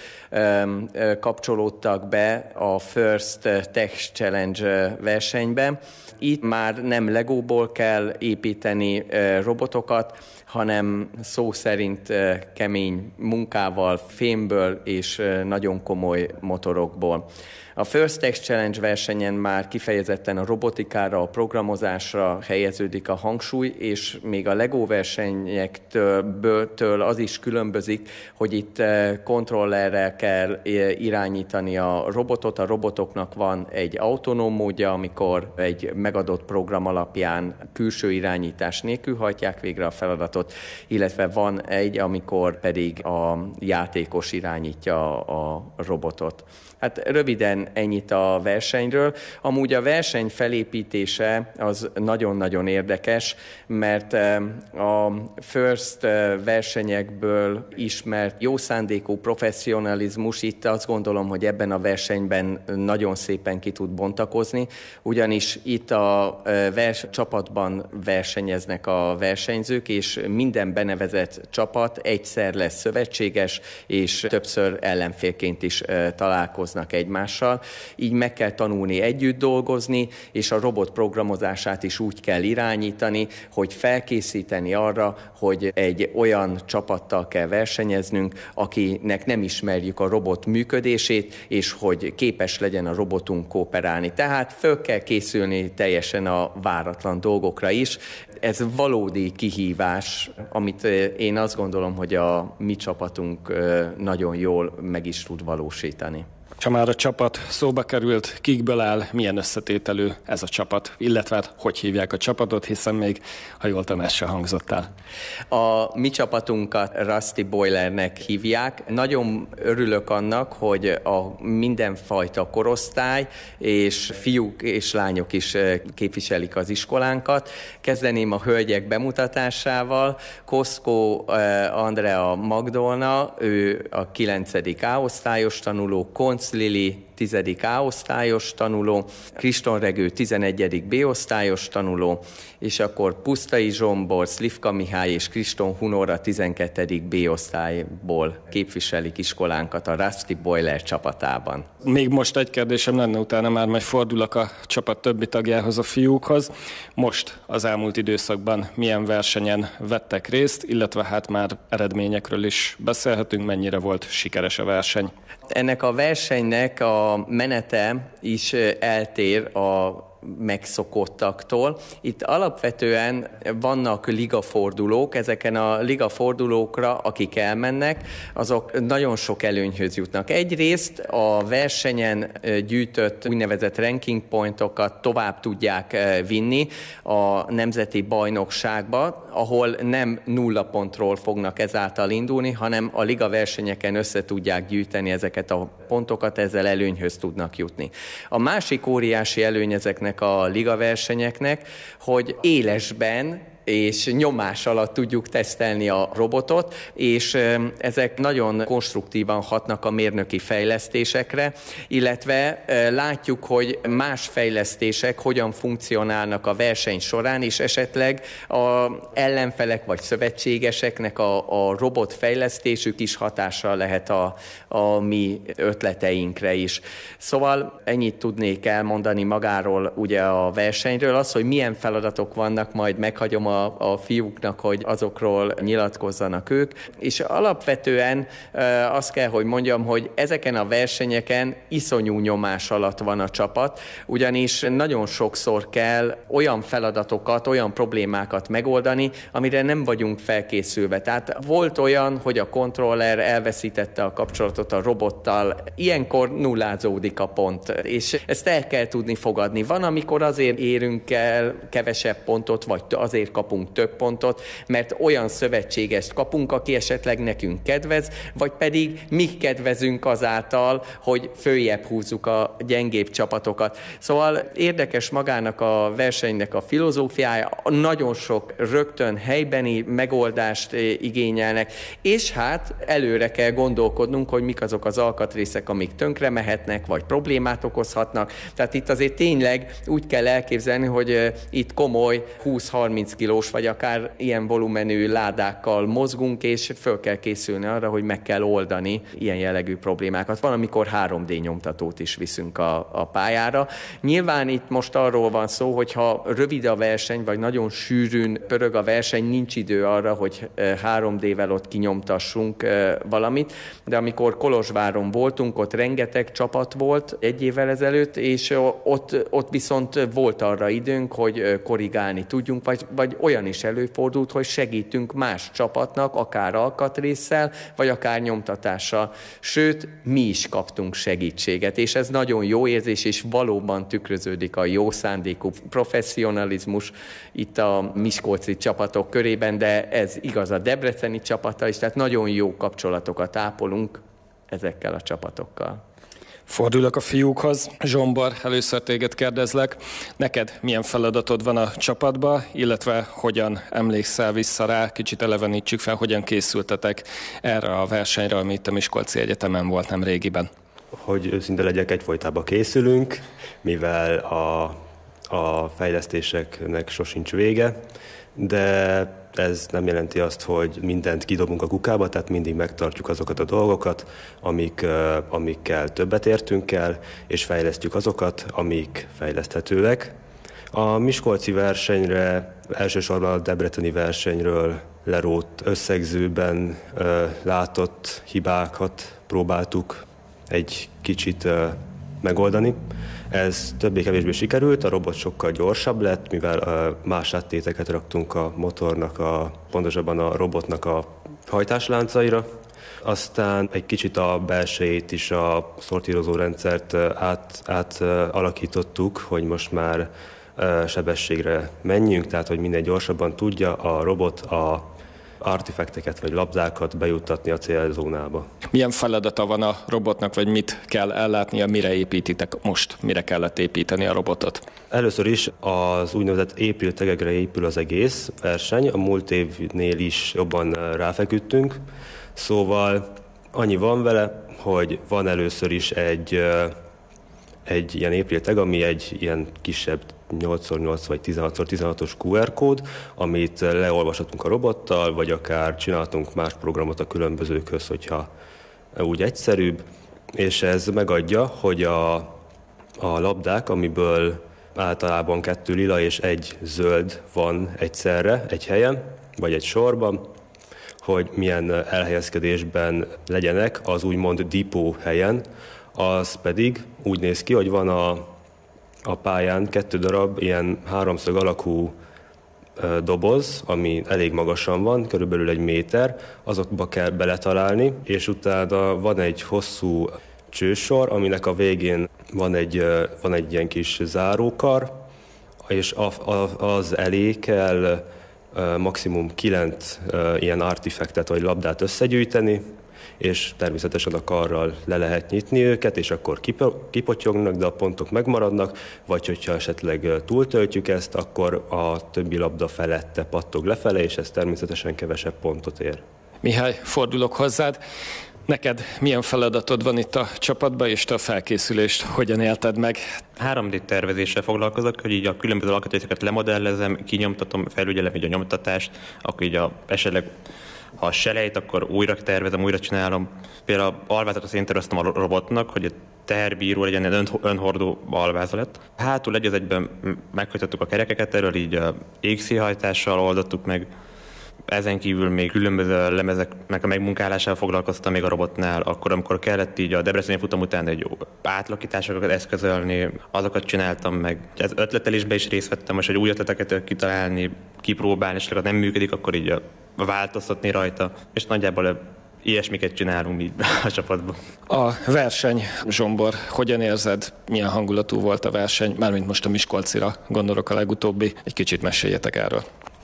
kapcsolódtak be a First Tech Challenge versenybe. Itt már nem Legóból kell építeni robotokat, hanem szó szerint kemény munkával, fémből és nagyon komoly motorokból. A First Tech Challenge versenyen már kifejezetten a robotikára, a programozásra helyeződik a hangsúly, és még a Lego versenyektől az is különbözik, hogy itt kontrollerrel kell irányítani a robotot. A robotoknak van egy autonóm módja, amikor egy megadott program alapján külső irányítás nélkül hajtják végre a feladatot, illetve van egy, amikor pedig a játékos irányítja a robotot. Hát röviden ennyit a versenyről. Amúgy a verseny felépítése az nagyon-nagyon érdekes, mert a First versenyekből ismert jó szándékú professzionalizmus itt azt gondolom, hogy ebben a versenyben nagyon szépen ki tud bontakozni, ugyanis itt a vers- csapatban versenyeznek a versenyzők, és minden benevezett csapat egyszer lesz szövetséges, és többször ellenfélként is találkoznak egymással. Így meg kell tanulni együtt dolgozni, és a robot programozását is úgy kell irányítani, hogy felkészíteni arra, hogy egy olyan csapattal kell versenyeznünk, akinek nem ismerjük a robot működését, és hogy képes legyen a robotunk kooperálni. Tehát föl kell készülni teljesen a váratlan dolgokra is. Ez valódi kihívás, amit én azt gondolom, hogy a mi csapatunk nagyon jól meg is tud valósítani. Ha már a csapat szóba került, kikből áll, milyen összetételű ez a csapat, illetve hát hogy hívják a csapatot, hiszen még, ha jól tudom, ez se hangzott el. A mi csapatunkat Rusty Boilernek hívják. Nagyon örülök annak, hogy a mindenfajta korosztály és fiúk és lányok is képviselik az iskolánkat. Kezdeném a hölgyek bemutatásával. Koszkó Andrea Magdolna, ő a kilencedik A osztályos tanuló, Konc Lili tizedik A osztályos tanuló, Kriston Regő tizenegyedik B osztályos tanuló, és akkor Pusztai Zsombor, Szlivka Mihály és Kriston Hunor tizenkettedik B osztályból képviselik iskolánkat a Rusty Boiler csapatában. Még most egy kérdésem lenne, utána már majd fordulok a csapat többi tagjához, a fiúkhoz. Most az elmúlt időszakban milyen versenyen vettek részt, illetve hát már eredményekről is beszélhetünk, mennyire volt sikeres a verseny? Ennek a versenynek a menete is eltér a megszokottaktól. Itt alapvetően vannak ligafordulók, ezeken a ligafordulókra, akik elmennek, azok nagyon sok előnyhöz jutnak. Egyrészt a versenyen gyűjtött úgynevezett ranking pointokat tovább tudják vinni a nemzeti bajnokságba, ahol nem nulla pontról fognak ezáltal indulni, hanem a liga versenyeken össze tudják gyűjteni ezeket a pontokat, ezzel előnyhöz tudnak jutni. A másik óriási előny ezeknek a liga versenyeknek, hogy élesben és nyomás alatt tudjuk tesztelni a robotot, és ezek nagyon konstruktívan hatnak a mérnöki fejlesztésekre, illetve látjuk, hogy más fejlesztések hogyan funkcionálnak a verseny során, és esetleg az ellenfelek vagy szövetségeseknek a, a robot fejlesztésük is hatással lehet a, a mi ötleteinkre is. Szóval ennyit tudnék elmondani magáról ugye a versenyről, az, hogy milyen feladatok vannak, majd meghagyom a a fiúknak, hogy azokról nyilatkozzanak ők, és alapvetően azt kell, hogy mondjam, hogy ezeken a versenyeken iszonyú nyomás alatt van a csapat, ugyanis nagyon sokszor kell olyan feladatokat, olyan problémákat megoldani, amire nem vagyunk felkészülve. Tehát volt olyan, hogy a kontroller elveszítette a kapcsolatot a robottal, ilyenkor nullázódik a pont, és ezt el kell tudni fogadni. Van, amikor azért érünk el kevesebb pontot, vagy azért kapunk több pontot, mert olyan szövetségest kapunk, aki esetleg nekünk kedvez, vagy pedig mi kedvezünk azáltal, hogy följebb húzzuk a gyengébb csapatokat. Szóval érdekes magának a versenynek a filozófiája, nagyon sok rögtön helybeni megoldást igényelnek, és hát előre kell gondolkodnunk, hogy mik azok az alkatrészek, amik tönkre mehetnek, vagy problémát okozhatnak. Tehát itt azért tényleg úgy kell elképzelni, hogy itt komoly húsz-harminc kilós vagy akár ilyen volumenű ládákkal mozgunk, és föl kell készülni arra, hogy meg kell oldani ilyen jellegű problémákat. Van, amikor három dé nyomtatót is viszünk a, a pályára. Nyilván itt most arról van szó, hogy ha rövid a verseny, vagy nagyon sűrűn pörög a verseny, nincs idő arra, hogy három dé-vel ott kinyomtassunk valamit, de amikor Kolozsváron voltunk, ott rengeteg csapat volt egy évvel ezelőtt, és ott, ott viszont volt arra időnk, hogy korrigálni tudjunk, vagy, vagy olyan is előfordult, hogy segítünk más csapatnak, akár alkatrésszel, vagy akár nyomtatással. Sőt, mi is kaptunk segítséget, és ez nagyon jó érzés, és valóban tükröződik a jó szándékú professzionalizmus itt a miskolci csapatok körében, de ez igaz a debreceni csapata is, tehát nagyon jó kapcsolatokat ápolunk ezekkel a csapatokkal. Fordulok a fiúkhoz. Zsombor, először téged kérdezlek. Neked milyen feladatod van a csapatba, illetve hogyan emlékszel vissza rá, kicsit elevenítsük fel, hogyan készültetek erre a versenyre, ami itt a Miskolci Egyetemen volt nem régiben? Hogy őszinte legyek, egyfolytában készülünk, mivel a, a fejlesztéseknek sosincs vége, de ez nem jelenti azt, hogy mindent kidobunk a kukába, tehát mindig megtartjuk azokat a dolgokat, amik, amikkel többet értünk el, és fejlesztjük azokat, amik fejleszthetőek. A miskolci versenyre, elsősorban a debreceni versenyről lerótt összegzőben látott hibákat próbáltuk egy kicsit megoldani. Ez többé-kevésbé sikerült, a robot sokkal gyorsabb lett, mivel más áttéteket raktunk a motornak, a, pontosabban a robotnak a hajtásláncaira. Aztán egy kicsit a belsejét is, a szortírozó rendszert át, átalakítottuk, hogy most már sebességre menjünk, tehát hogy minél gyorsabban tudja a robot a artefakteket vagy labdákat bejuttatni a célzónába. Milyen feladata van a robotnak, vagy mit kell ellátnia, mire építitek most, mire kellett építeni a robotot? Először is az úgynevezett épültegekre épül az egész verseny, a múlt évnél is jobban ráfeküdtünk, szóval annyi van vele, hogy van először is egy, egy ilyen épülteg, ami egy ilyen kisebb nyolc szor nyolc vagy tizenhat szor tizenhatos kú er kód, amit leolvashatunk a robottal, vagy akár csináltunk más programot a különbözőkhöz, hogyha úgy egyszerűbb, és ez megadja, hogy a, a labdák, amiből általában kettő lila és egy zöld van egyszerre, egy helyen, vagy egy sorban, hogy milyen elhelyezkedésben legyenek az úgymond dipó helyen, az pedig úgy néz ki, hogy van a a pályán kettő darab ilyen háromszög alakú doboz, ami elég magasan van, körülbelül egy méter, azokba kell beletalálni, és utána van egy hosszú csősor, aminek a végén van egy, van egy ilyen kis zárókar, és az elé kell maximum kilenc ilyen artifektet vagy labdát összegyűjteni, és természetesen a karral le lehet nyitni őket, és akkor kipotyognak, de a pontok megmaradnak, vagy hogyha esetleg túltöltjük ezt, akkor a többi labda felette pattog lefele, és ez természetesen kevesebb pontot ér. Mihály, fordulok hozzád. Neked milyen feladatod van itt a csapatban, és te a felkészülést hogyan élted meg? három dé tervezéssel foglalkozok, hogy így a különböző alkatrészeket lemodellezem, kinyomtatom, felügyelem így a nyomtatást, akkor így a, esetleg ha selejt, akkor újra tervezem, újra csinálom. Például a alvázatot én terveztem a robotnak, hogy a teherbíró legyen egy önhordó alvázat. Hátul egy az egyben meghajtottuk a kerekeket, erről így égszélhajtással oldottuk meg. Ezen kívül még különböző lemezeknek a megmunkálásával foglalkoztam még a robotnál, akkor amikor kellett így a debreceni futam után egy átlakításokat eszközölni, azokat csináltam meg. Ez ötletelésben is részt vettem, most egy új ötleteket kitalálni, kipróbálni, és ha nem működik, akkor így változtatni rajta, és nagyjából ilyesmiket csinálunk így a csapatban. A verseny, Zsombor, hogyan érzed, milyen hangulatú volt a verseny, mármint most a Miskolcira gondolok a legutóbbi, egy kicsit meséljetek erről.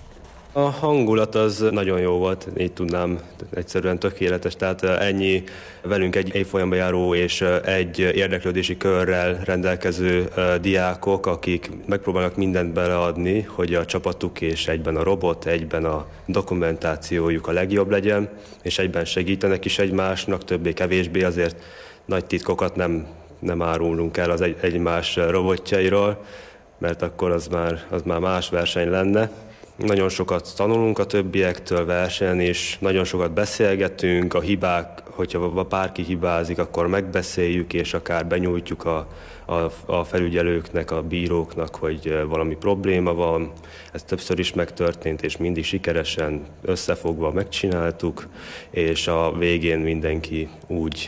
A hangulat az nagyon jó volt, így tudnám, egyszerűen tökéletes, tehát ennyi velünk egy évfolyamba járó és egy érdeklődési körrel rendelkező diákok, akik megpróbálnak mindent beleadni, hogy a csapatuk és egyben a robot, egyben a dokumentációjuk a legjobb legyen, és egyben segítenek is egymásnak, többé-kevésbé, azért nagy titkokat nem, nem árulunk el az egy, egymás robotjairól, mert akkor az már, az már más verseny lenne. Nagyon sokat tanulunk a többiektől versenyen, és nagyon sokat beszélgetünk, a hibák, hogyha bárki hibázik, akkor megbeszéljük, és akár benyújtjuk a, a, a felügyelőknek, a bíróknak, hogy valami probléma van. Ez többször is megtörtént, és mindig sikeresen összefogva megcsináltuk, és a végén mindenki úgy...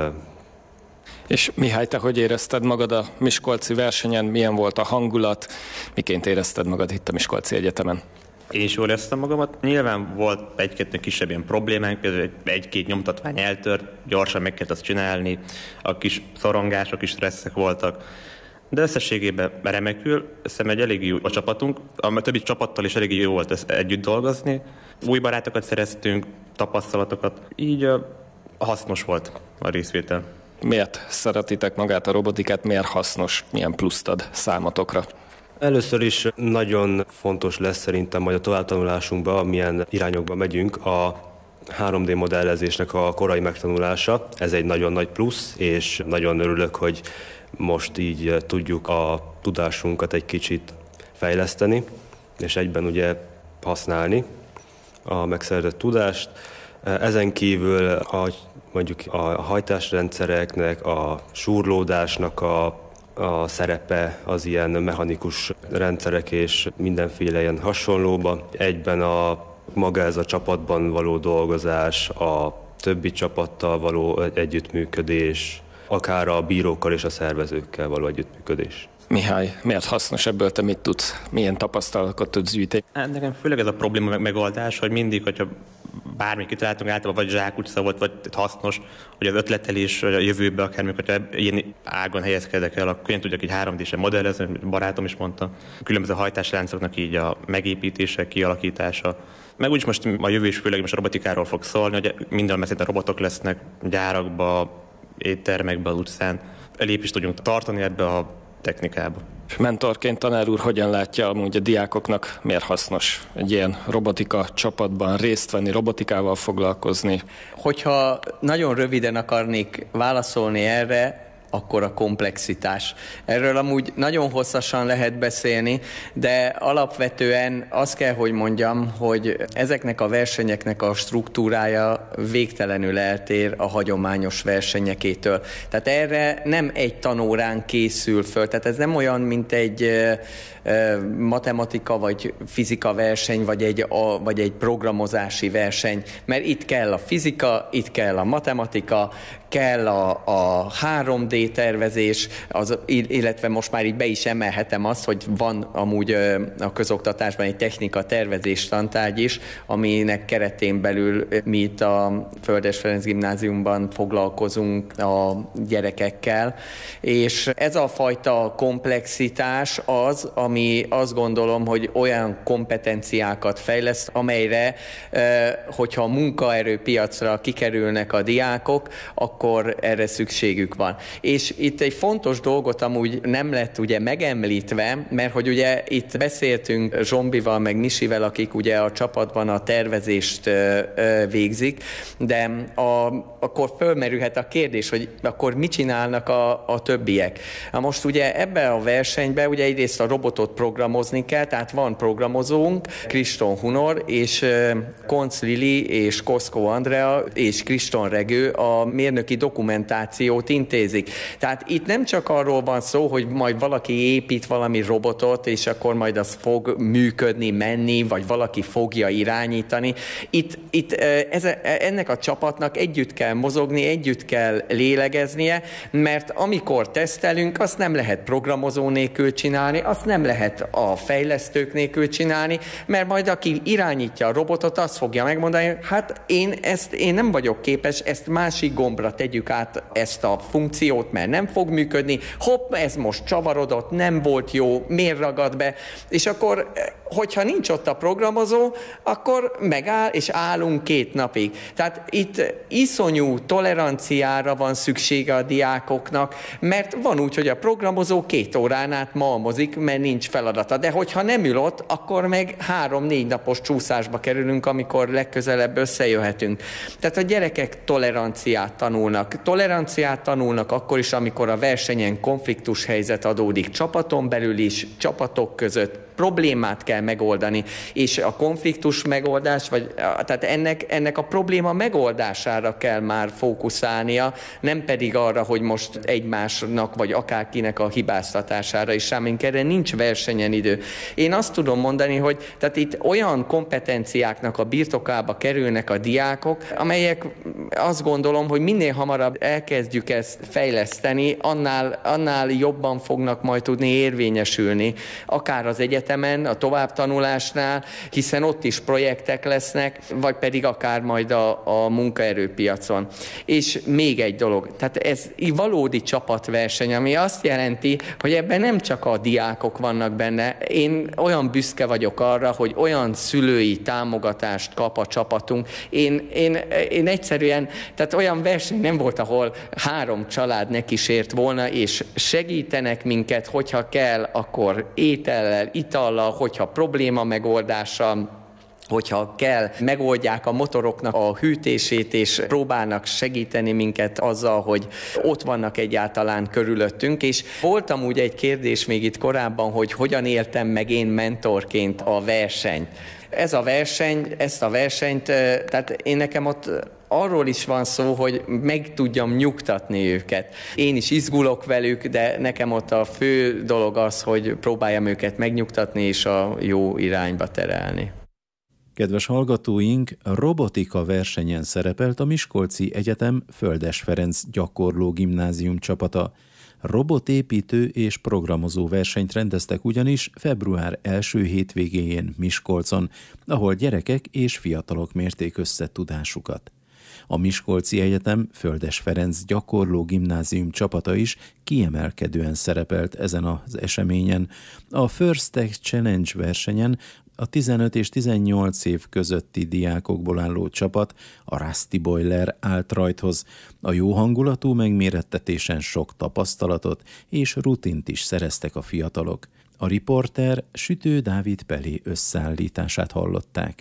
És Mihály, te hogy érezted magad a miskolci versenyen? Milyen volt a hangulat? Miként érezted magad itt a Miskolci Egyetemen? Én is jól éreztem magamat. Nyilván volt egy-kettő kisebb ilyen problémánk, például egy-két nyomtatvány eltört, gyorsan meg kellett azt csinálni, a kis szorongások, kis stresszek voltak. De összességében remekül, szerintem egy elég jó a csapatunk, a többi csapattal is elég jó volt együtt dolgozni. Új barátokat szereztünk, tapasztalatokat, így hasznos volt a részvétel. Miért szeretitek magát a robotikát, miért hasznos, milyen pluszt ad számotokra? Először is nagyon fontos lesz szerintem majd a továbbtanulásunkban, milyen irányokba megyünk, a három dé modellezésnek a korai megtanulása. Ez egy nagyon nagy plusz, és nagyon örülök, hogy most így tudjuk a tudásunkat egy kicsit fejleszteni, és egyben ugye használni a megszerzett tudást. Ezen kívül a, mondjuk a hajtásrendszereknek, a súrlódásnak a, a szerepe az ilyen mechanikus rendszerek és mindenféle ilyen hasonlóba. Egyben a maga ez a csapatban való dolgozás, a többi csapattal való együttműködés, akár a bírókkal és a szervezőkkel való együttműködés. Mihály, miért hasznos ebből, te mit tudsz? Milyen tapasztalatokat tudsz gyűjteni? Hát nekem főleg ez a probléma megoldás, hogy mindig, hogyha bármit kitaláltunk, általában vagy zsákutca volt, vagy hasznos, hogy az ötletelés, vagy a jövőbe akármikor, hogyha ilyen ágon helyezkedek el, akkor én tudjak így három dé-sen modellezni, barátom is mondta. Különböző hajtásláncoknak így a megépítése, kialakítása. Meg úgyis most a jövő is főleg most a robotikáról fog szólni, hogy minden messze robotok lesznek gyárakba, éttermekbe, az utcán. Lépést tudjunk tartani ebbe a technikába. Mentorként tanár úr hogyan látja amúgy a diákoknak, miért hasznos egy ilyen robotika csapatban részt venni, robotikával foglalkozni? Hogyha nagyon röviden akarnék válaszolni erre, akkor a komplexitás. Erről amúgy nagyon hosszasan lehet beszélni, de alapvetően azt kell, hogy mondjam, hogy ezeknek a versenyeknek a struktúrája végtelenül eltér a hagyományos versenyekétől. Tehát erre nem egy tanórán készül föl, tehát ez nem olyan, mint egy matematika vagy fizika verseny, vagy egy, a, vagy egy programozási verseny, mert itt kell a fizika, itt kell a matematika, kell a, a három dé tervezés, az, illetve most már így be is emelhetem azt, hogy van amúgy a közoktatásban egy technika tervezés tantárgy is, aminek keretén belül mi itt a Földes Ferenc Gimnáziumban foglalkozunk a gyerekekkel, és ez a fajta komplexitás az, ami azt gondolom, hogy olyan kompetenciákat fejleszt, amelyre, hogyha a munkaerőpiacra kikerülnek a diákok, akkor erre szükségük van. És itt egy fontos dolgot amúgy nem lett ugye megemlítve, mert hogy ugye itt beszéltünk Zsombival, meg Misivel, akik ugye a csapatban a tervezést végzik, de a, akkor fölmerülhet a kérdés, hogy akkor mit csinálnak a, a többiek. Na most ugye ebbe a versenybe ugye egyrészt a robotot programozni kell, tehát van programozónk, Kriston Hunor, és Konc Lili, és Koszkó Andrea, és Kriston Regő a mérnöki dokumentációt intézik. Tehát itt nem csak arról van szó, hogy majd valaki épít valami robotot, és akkor majd az fog működni, menni, vagy valaki fogja irányítani. Itt, itt ez, ennek a csapatnak együtt kell mozogni, együtt kell lélegeznie, mert amikor tesztelünk, azt nem lehet programozó nélkül csinálni, azt nem lehet a fejlesztők nélkül csinálni, mert majd aki irányítja a robotot, azt fogja megmondani, hát én ezt én nem vagyok képes, ezt másik gombra tegyük át ezt a funkciót, mert nem fog működni, hopp, ez most csavarodott, nem volt jó, miért ragad be, és akkor, hogyha nincs ott a programozó, akkor megáll, és állunk két napig. Tehát itt iszonyú toleranciára van szüksége a diákoknak, mert van úgy, hogy a programozó két órán át malmozik, mert nincs feladata. De hogyha nem ül ott, akkor meg három-négy napos csúszásba kerülünk, amikor legközelebb összejöhetünk. Tehát a gyerekek toleranciát tanulnak. Toleranciát tanulnak akkor is, amikor a versenyen konfliktus helyzet adódik csapaton belül is, csapatok között, problémát kell megoldani, és a konfliktus megoldás, vagy tehát ennek, ennek a probléma megoldására kell már fókuszálnia, nem pedig arra, hogy most egymásnak, vagy akárkinek a hibáztatására is sámink, erre nincs versenyen idő. Én azt tudom mondani, hogy tehát itt olyan kompetenciáknak a birtokába kerülnek a diákok, amelyek azt gondolom, hogy minél hamarabb elkezdjük ezt fejleszteni, annál, annál jobban fognak majd tudni érvényesülni, akár az egyetemen, a továbbtanulásnál, hiszen ott is projektek lesznek, vagy pedig akár majd a, a munkaerőpiacon. És még egy dolog, tehát ez valódi csapatverseny, ami azt jelenti, hogy ebben nem csak a diákok vannak benne. Én olyan büszke vagyok arra, hogy olyan szülői támogatást kap a csapatunk. Én, én, én egyszerűen, tehát olyan verseny nem volt, ahol három család nekísért volna, és segítenek minket, hogyha kell, akkor étellel, itallal, hogyha probléma megoldással, hogyha kell, megoldják a motoroknak a hűtését, és próbálnak segíteni minket azzal, hogy ott vannak egyáltalán körülöttünk. És volt amúgy egy kérdés még itt korábban, hogy hogyan éltem meg én mentorként a versenyt. Ez a verseny, ezt a versenyt, tehát én nekem ott arról is van szó, hogy meg tudjam nyugtatni őket. Én is izgulok velük, de nekem ott a fő dolog az, hogy próbáljam őket megnyugtatni és a jó irányba terelni. Kedves hallgatóink, robotika versenyen szerepelt a Miskolci Egyetem Földes Ferenc gyakorló gimnázium csapata. Robotépítő és programozó versenyt rendeztek ugyanis február első hétvégéjén Miskolcon, ahol gyerekek és fiatalok mérték össze tudásukat. A Miskolci Egyetem Földes Ferenc gyakorló gimnázium csapata is kiemelkedően szerepelt ezen az eseményen. A First Tech Challenge versenyen a tizenöt és tizennyolc év közötti diákokból álló csapat, a Rusty Boiler állt rajthoz. A jó hangulatú megmérettetésen sok tapasztalatot és rutint is szereztek a fiatalok. A riporter Sütő Dávid Peli összeállítását hallották.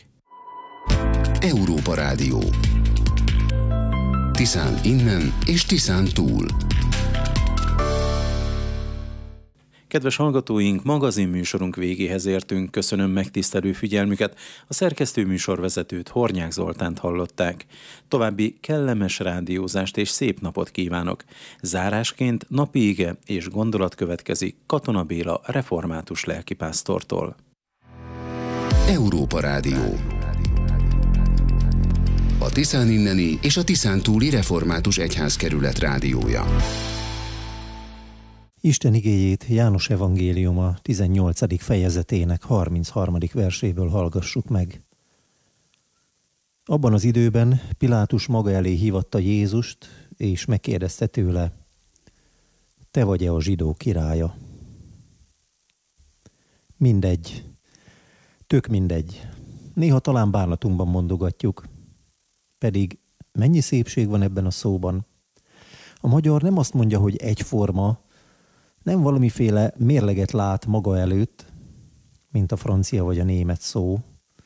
Európa Rádió. Tiszán innen és Tiszán túl. Kedves hallgatóink, magazinműsorunk végéhez értünk. Köszönöm megtisztelő figyelmüket. A szerkesztő műsorvezetőt, Hornyák Zoltánt hallották. További kellemes rádiózást és szép napot kívánok. Zárásként napi ige és gondolat következik Katona Béla református lelkipásztortól. Európa Rádió. a Tiszán inneni és a Tiszántúli Református Egyházkerület rádiója. Isten igéjét János evangéliuma tizennyolcadik fejezetének harmincharmadik verséből hallgassuk meg. Abban az időben Pilátus maga elé hívatta Jézust, és megkérdezte tőle: te vagy-e a zsidók királya? Mindegy, tök mindegy. Néha talán bánatunkban mondogatjuk. Pedig mennyi szépség van ebben a szóban. A magyar nem azt mondja, hogy egyforma, nem valamiféle mérleget lát maga előtt, mint a francia vagy a német szó,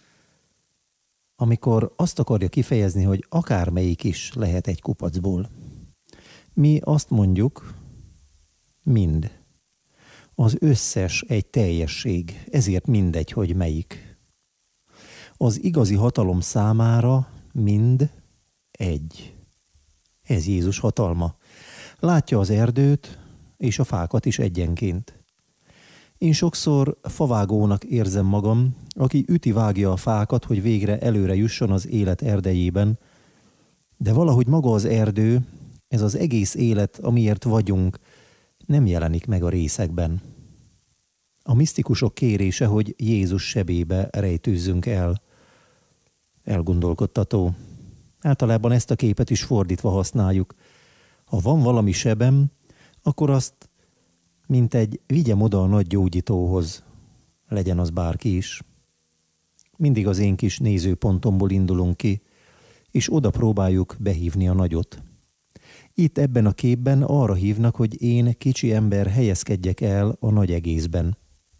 amikor azt akarja kifejezni, hogy akármelyik is lehet egy kupacból. Mi azt mondjuk, mind. Az összes egy teljesség, ezért mindegy, hogy melyik. Az igazi hatalom számára mind egy. Ez Jézus hatalma. Látja az erdőt és a fákat is egyenként. Én sokszor favágónak érzem magam, aki üti-vágja a fákat, hogy végre előre jusson az élet erdejében, de valahogy maga az erdő, ez az egész élet, amiért vagyunk, nem jelenik meg a részekben. A misztikusok kérése, hogy Jézus sebébe rejtőzzünk el. Elgondolkodtató. Általában ezt a képet is fordítva használjuk. Ha van valami sebem, akkor azt, mint egy vigyem oda a nagy gyógyítóhoz, legyen az bárki is. Mindig az én kis nézőpontomból indulunk ki, és oda próbáljuk behívni a nagyot. Itt ebben a képben arra hívnak, hogy én, kicsi ember, helyezkedjek el a nagy egészben.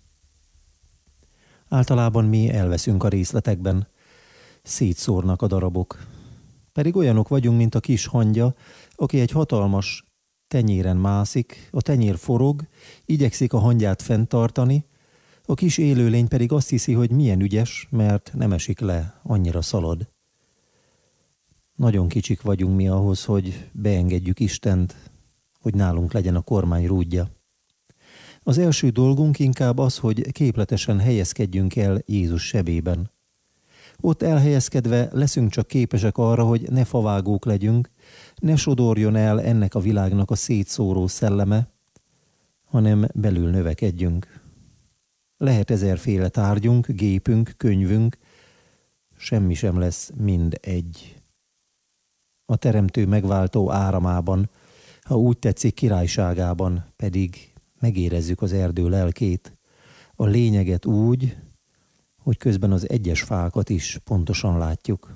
Általában mi elveszünk a részletekben, szétszórnak a darabok. Pedig olyanok vagyunk, mint a kis hangya, aki egy hatalmas tenyéren mászik, a tenyér forog, igyekszik a hangyát fenntartani, a kis élőlény pedig azt hiszi, hogy milyen ügyes, mert nem esik le, annyira szalad. Nagyon kicsik vagyunk mi ahhoz, hogy beengedjük Istent, hogy nálunk legyen a kormány rúdja. Az első dolgunk inkább az, hogy képletesen helyezkedjünk el Jézus sebében. Ott elhelyezkedve leszünk csak képesek arra, hogy ne favágók legyünk, ne sodorjon el ennek a világnak a szétszóró szelleme, hanem belül növekedjünk. Lehet ezerféle tárgyunk, gépünk, könyvünk, semmi sem lesz mind egy. A teremtő megváltó áramában, ha úgy tetszik királyságában, pedig megérezzük az erdő lelkét, a lényeget úgy, hogy közben az egyes fákat is pontosan látjuk.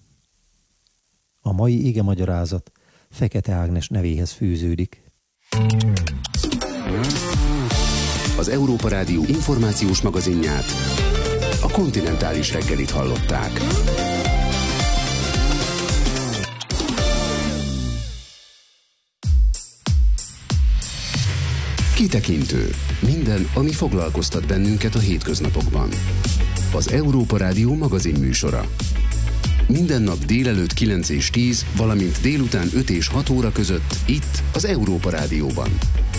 A mai igemagyarázat Fekete Ágnes nevéhez fűződik. Az Európa Rádió információs magazinját, a Kontinentális reggelit hallották. Kitekintő. Minden, ami foglalkoztat bennünket a hétköznapokban. Az Európa Rádió magazin műsora. Minden nap délelőtt kilenc és tíz, valamint délután öt és hat óra között itt az Európa Rádióban.